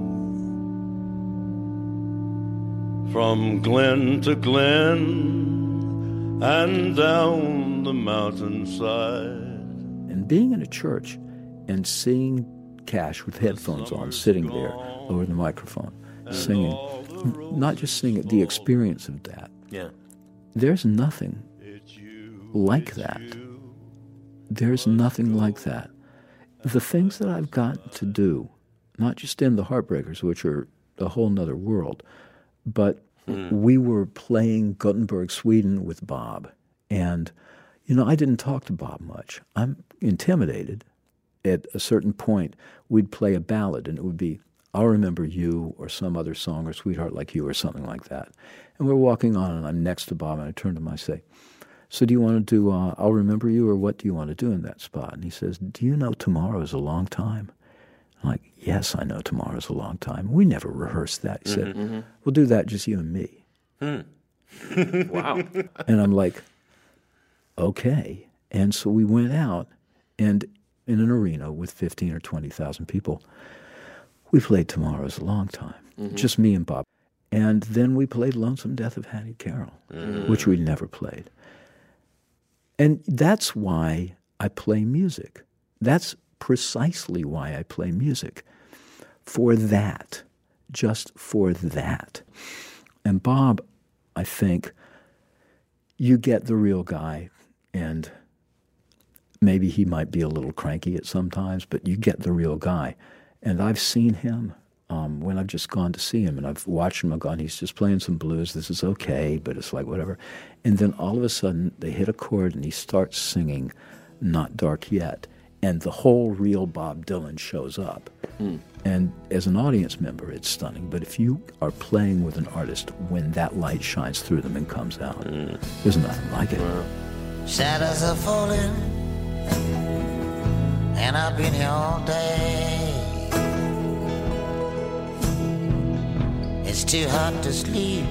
From glen to glen and down the mountainside. And being in a church and seeing Cash with headphones on, sitting there over the microphone, singing, not just singing it, the experience of that. Yeah. There's nothing like that. There's nothing like that. The things that I've got to do, not just in the Heartbreakers, which are a whole nother world, but we were playing Gothenburg, Sweden with Bob. And, you know, I didn't talk to Bob much. I'm intimidated. At a certain point, we'd play a ballad, and it would be, I'll Remember You, or some other song, or Sweetheart Like You, or something like that. And we're walking on, and I'm next to Bob, and I turn to him, I say, so do you want to do uh, I'll Remember You, or what do you want to do in that spot? And he says, do you know tomorrow's a long time? I'm like, yes, I know tomorrow's a long time. We never rehearsed that. He said, Mm-hmm. we'll do that, just you and me. Wow. And I'm like, okay. And so we went out, and in an arena with fifteen or twenty thousand people, we played Tomorrow's a Long Time, just me and Bob. And then we played Lonesome Death of Hattie Carroll, Mm. which we never played. And that's why I play music. That's precisely why I play music. For that. Just for that. And Bob, I think, you get the real guy, and maybe he might be a little cranky at sometimes, but you get the real guy. And I've seen him um, when I've just gone to see him, and I've watched him and gone, he's just playing some blues, this is okay, but it's like whatever. And then all of a sudden, they hit a chord, and he starts singing Not Dark Yet, and the whole real Bob Dylan shows up. Mm. And as an audience member, it's stunning. But if you are playing with an artist when that light shines through them and comes out, mm. there's nothing like it. Wow. Shadows are falling, and I've been here all day. It's too hot to sleep,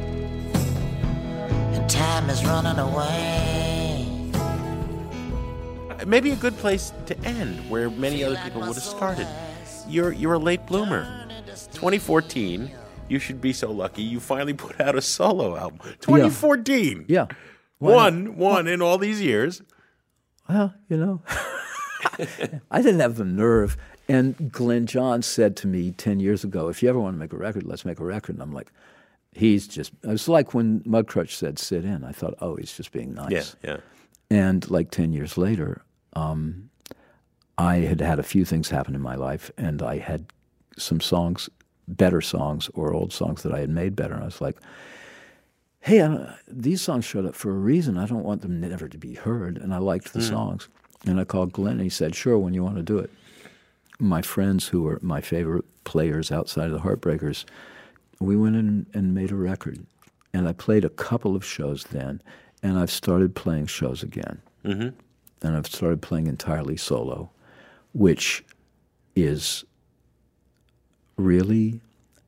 and time is running away. Maybe a good place to end, where many other people would have started. You're you're a late bloomer. twenty fourteen, You Should Be So Lucky, you finally put out a solo album. twenty fourteen. Yeah. yeah. One, one in all these years. Well, you know, I didn't have the nerve. And Glenn Johns said to me ten years ago, if you ever want to make a record, let's make a record. And I'm like, he's just, it was like when Mudcrutch said, sit in. I thought, oh, he's just being nice. Yeah, yeah. And like ten years later, um, I had had a few things happen in my life, and I had some songs, better songs or old songs that I had made better. And I was like, hey, I these songs showed up for a reason. I don't want them never to be heard. And I liked the mm. songs. And I called Glenn, and he said, sure, when you want to do it. My friends, who were my favorite players outside of the Heartbreakers, we went in and made a record. And I played a couple of shows then, and I've started playing shows again. Mm-hmm. And I've started playing entirely solo, which is really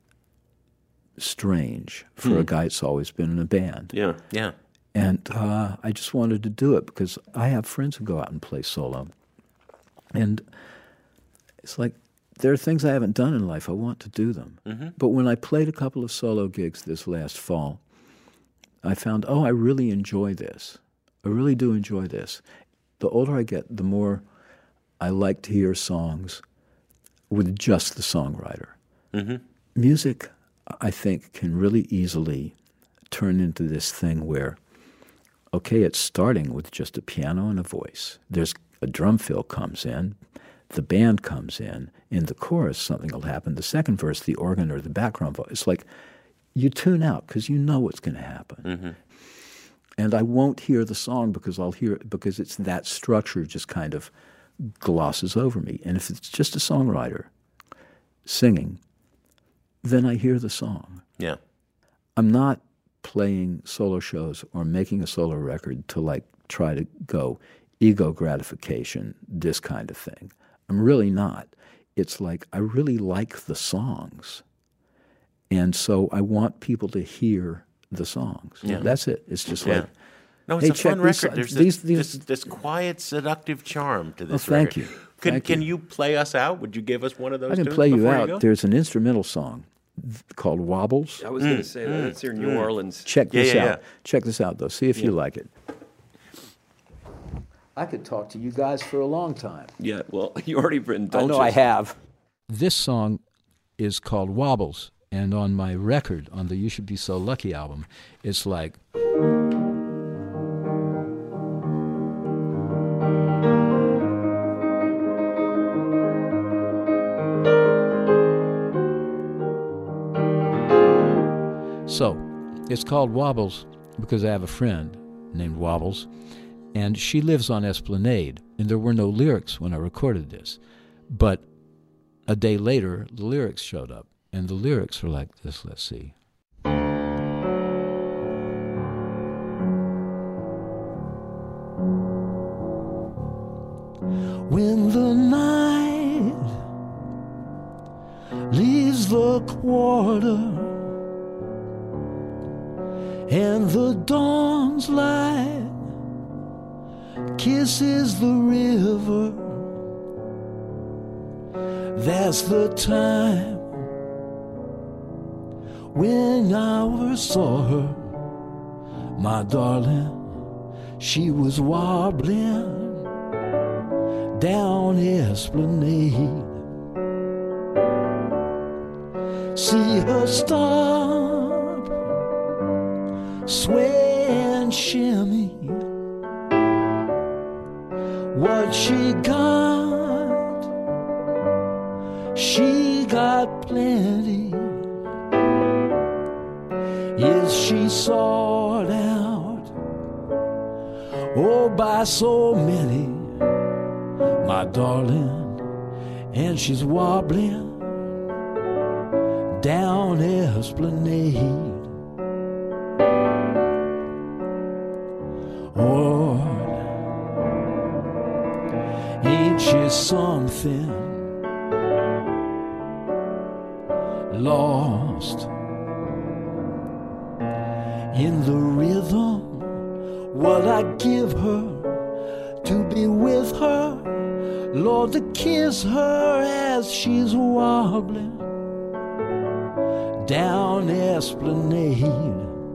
strange for mm. a guy that's always been in a band. Yeah, yeah. And uh, I just wanted to do it because I have friends who go out and play solo. And it's like, there are things I haven't done in life. I want to do them. Mm-hmm. But when I played a couple of solo gigs this last fall, I found, oh, I really enjoy this. I really do enjoy this. The older I get, the more I like to hear songs with just the songwriter. Mm-hmm. Music, I think, can really easily turn into this thing where, okay, it's starting with just a piano and a voice. There's a drum fill comes in, the band comes in, in the chorus something will happen. The second verse, the organ or the background voice. It's like you tune out because you know what's going to happen. Mm-hmm. And I won't hear the song because I'll hear it because it's that structure just kind of glosses over me. And if it's just a songwriter singing, then I hear the song. Yeah. I'm not playing solo shows or making a solo record to like try to go ego gratification, this kind of thing. I'm really not. It's like I really like the songs. And so I want people to hear the songs. Yeah. That's it. It's just yeah. like, no, it's hey, a fun these, record. There's these, this, these, this, this quiet, seductive charm to this oh, thank record. You. Can, thank can you. you play us out? Would you give us one of those I can tunes play you before out. You go? There's an instrumental song called Wobbles. I was mm. going to say that. That's your New mm. Orleans. Check yeah, this yeah, out. Yeah. Check this out, though. See if yeah. you like it. I could talk to you guys for a long time. Yeah, well, you already indulged us. I know I have. This song is called Wobbles, and on my record, on the You Should Be So Lucky album, it's like... So, it's called Wobbles because I have a friend named Wobbles, and she lives on Esplanade, and there were no lyrics when I recorded this. But a day later, the lyrics showed up, and the lyrics were like this. Let's see. When the night leaves the quarter and the dawn's light kisses the river, that's the time When I first saw her, my darling, she was wobbling down Esplanade. See her stop, sway and shimmy. What she got, she got plenty. Is she sought out, oh, by so many, my darling, and she's wobbling down Esplanade. Oh, ain't she something? Lost in the rhythm, what I give her to be with her, Lord, to kiss her as she's wobbling down Esplanade.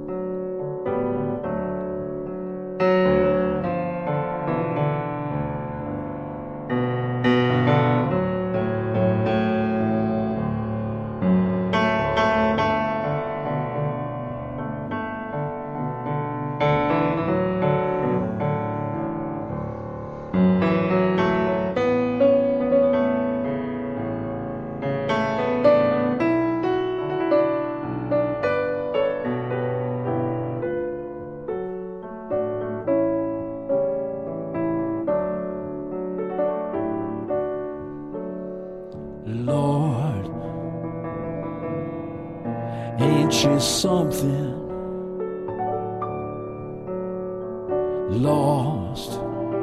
Lord, ain't she something? Lost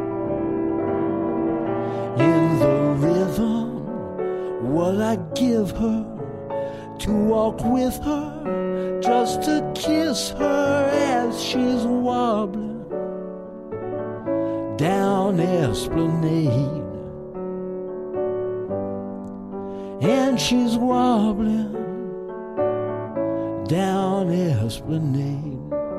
in the rhythm, what I give her to walk with her, just to kiss her as she's wobbling down Esplanade. And she's wobbling down Esplanade.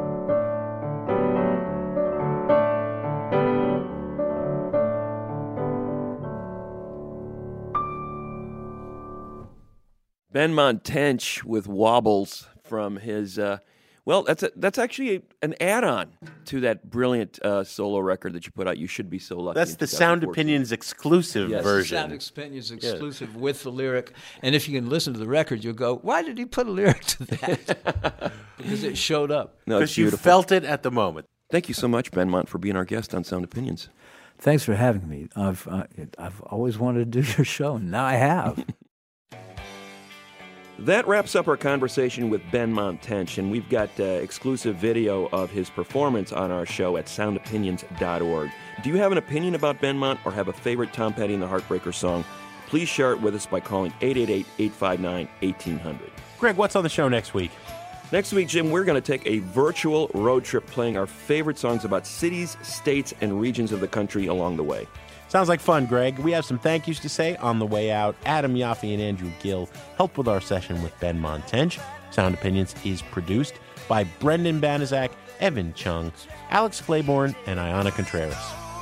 Benmont Tench with Wobbles from his, uh, well, that's a, that's actually a, an add-on to that brilliant uh, solo record that you put out, You Should Be So Lucky. That's the Sound Opinions exclusive Yes. version. Sound Opinions exclusive yeah. with the lyric. And if you can listen to the record, you'll go, why did he put a lyric to that? Because it showed up. No, it's Because you beautiful. felt it at the moment. Thank you so much, Benmont, for being our guest on Sound Opinions. Thanks for having me. I've uh, I've always wanted to do your show, and now I have. That wraps up our conversation with Benmont Tench, and we've got uh, exclusive video of his performance on our show at sound opinions dot org. Do you have an opinion about Benmont or have a favorite Tom Petty and the Heartbreakers song? Please share it with us by calling eight eight eight, eight five nine, one eight hundred. Greg, what's on the show next week? Next week, Jim, we're going to take a virtual road trip playing our favorite songs about cities, states, and regions of the country along the way. Sounds like fun, Greg. We have some thank yous to say on the way out. Adam Yaffe and Andrew Gill helped with our session with Benmont Tench. Sound Opinions is produced by Brendan Banaszak, Evan Chung, Alex Claiborne, and Ayana Contreras.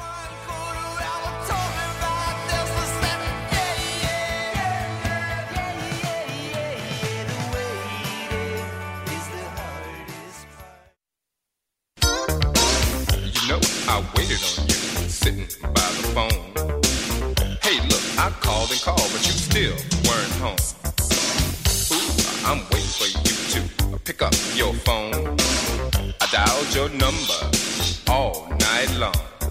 You know, I waited on you, sitting by the phone. Hey, look, I called and called, but you still weren't home. Ooh, I'm waiting for you to pick up your phone. I dialed your number all night long.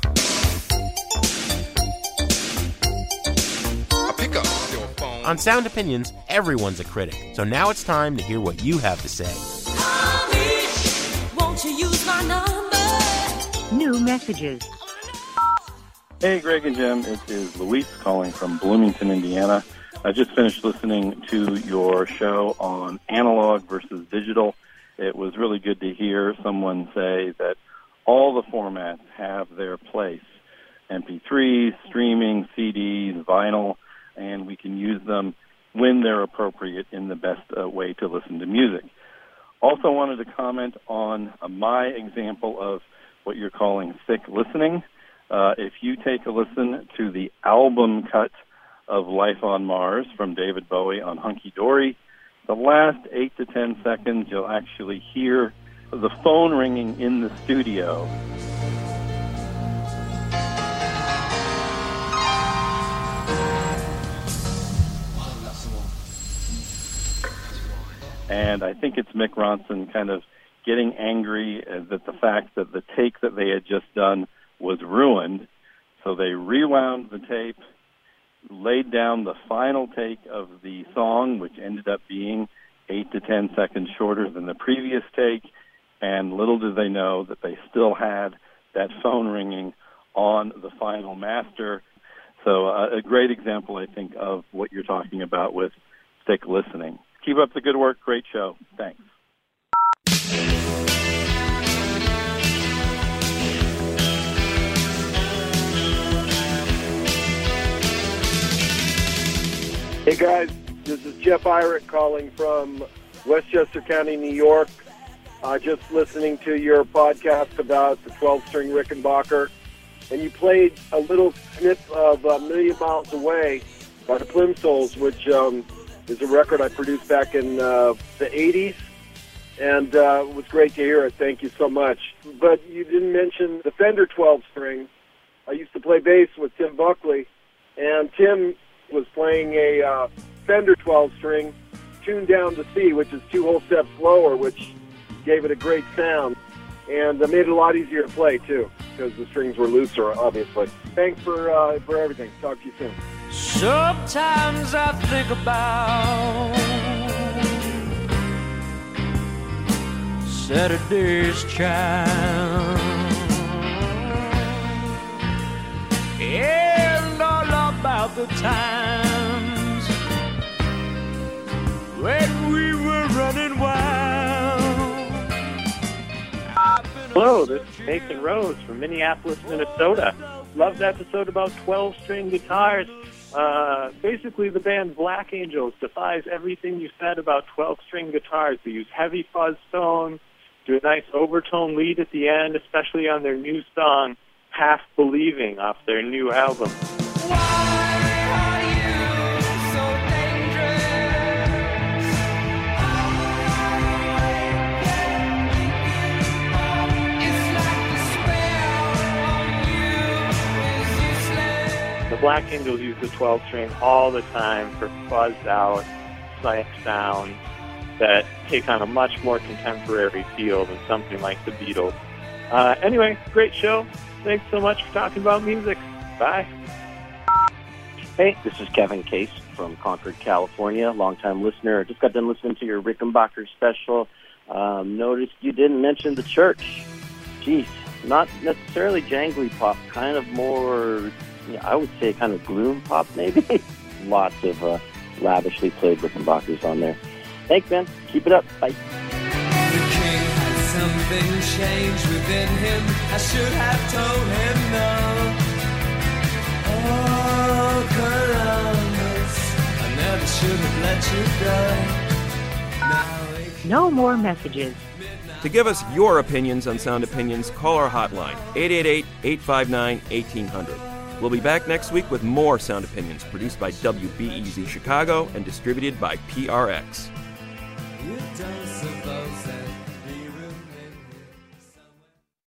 I pick up your phone. On Sound Opinions, everyone's a critic. So now it's time to hear what you have to say. Honey, won't you use my number? New messages. Hey, Greg and Jim. It is Luis calling from Bloomington, Indiana. I just finished listening to your show on analog versus digital. It was really good to hear someone say that all the formats have their place. M P threes, streaming, C Ds, vinyl, and we can use them when they're appropriate in the best uh, way to listen to music. Also wanted to comment on uh, my example of what you're calling thick listening. Uh, if you take a listen to the album cut of Life on Mars from David Bowie on Hunky Dory, the last eight to ten seconds, you'll actually hear the phone ringing in the studio. And I think it's Mick Ronson kind of getting angry at the fact that the take that they had just done was ruined. So they rewound the tape, laid down the final take of the song, which ended up being eight to ten seconds shorter than the previous take, and little did they know that they still had that phone ringing on the final master. So uh, a great example, I think, of what you're talking about with thick listening. Keep up the good work. Great show. Thanks. Hey guys, this is Jeff Irick calling from Westchester County, New York. Uh, just listening to your podcast about the twelve-string Rickenbacker, and you played a little snip of A Million Miles Away by the Plimsouls, which um, is a record I produced back in uh, the eighties, and uh, it was great to hear it. Thank you so much. But you didn't mention the Fender twelve-string. I used to play bass with Tim Buckley, and Tim was playing a uh, Fender twelve-string tuned down to C, which is two whole steps lower, which gave it a great sound, and uh, made it a lot easier to play, too, because the strings were looser, obviously. Thanks for uh, for everything. Talk to you soon. Sometimes I think about Saturday's Child and all about the times when we were running wild. Hello, this is Nathan Rose from Minneapolis, Minnesota. Loved the episode about twelve-string guitars. Uh, basically, the band Black Angels defies everything you said about twelve-string guitars. They use heavy fuzz tone, do a nice overtone lead at the end, especially on their new song, Half Believing, off their new album. The Black Angels use the twelve-string all the time for fuzzed-out, psych sounds that take on a much more contemporary feel than something like the Beatles. Uh, anyway, great show. Thanks so much for talking about music. Bye. Hey, this is Kevin Case from Concord, California, longtime listener. Just got done listening to your Rickenbacker special. Um, noticed you didn't mention the church. Geez, not necessarily jangly pop, kind of more... Yeah, I would say kind of gloom pop, maybe. Lots of uh, lavishly played Rickenbackers on there. Thanks, man. Keep it up. Bye. The king had something change within him. I should have told him no. Oh, Columbus, I never should have let you go. Now No more messages. To give us your opinions on Sound Opinions, call our hotline, eight eight eight, eight five nine, one eight hundred. We'll be back next week with more Sound Opinions, produced by W B E Z Chicago and distributed by P R X. You don't suppose that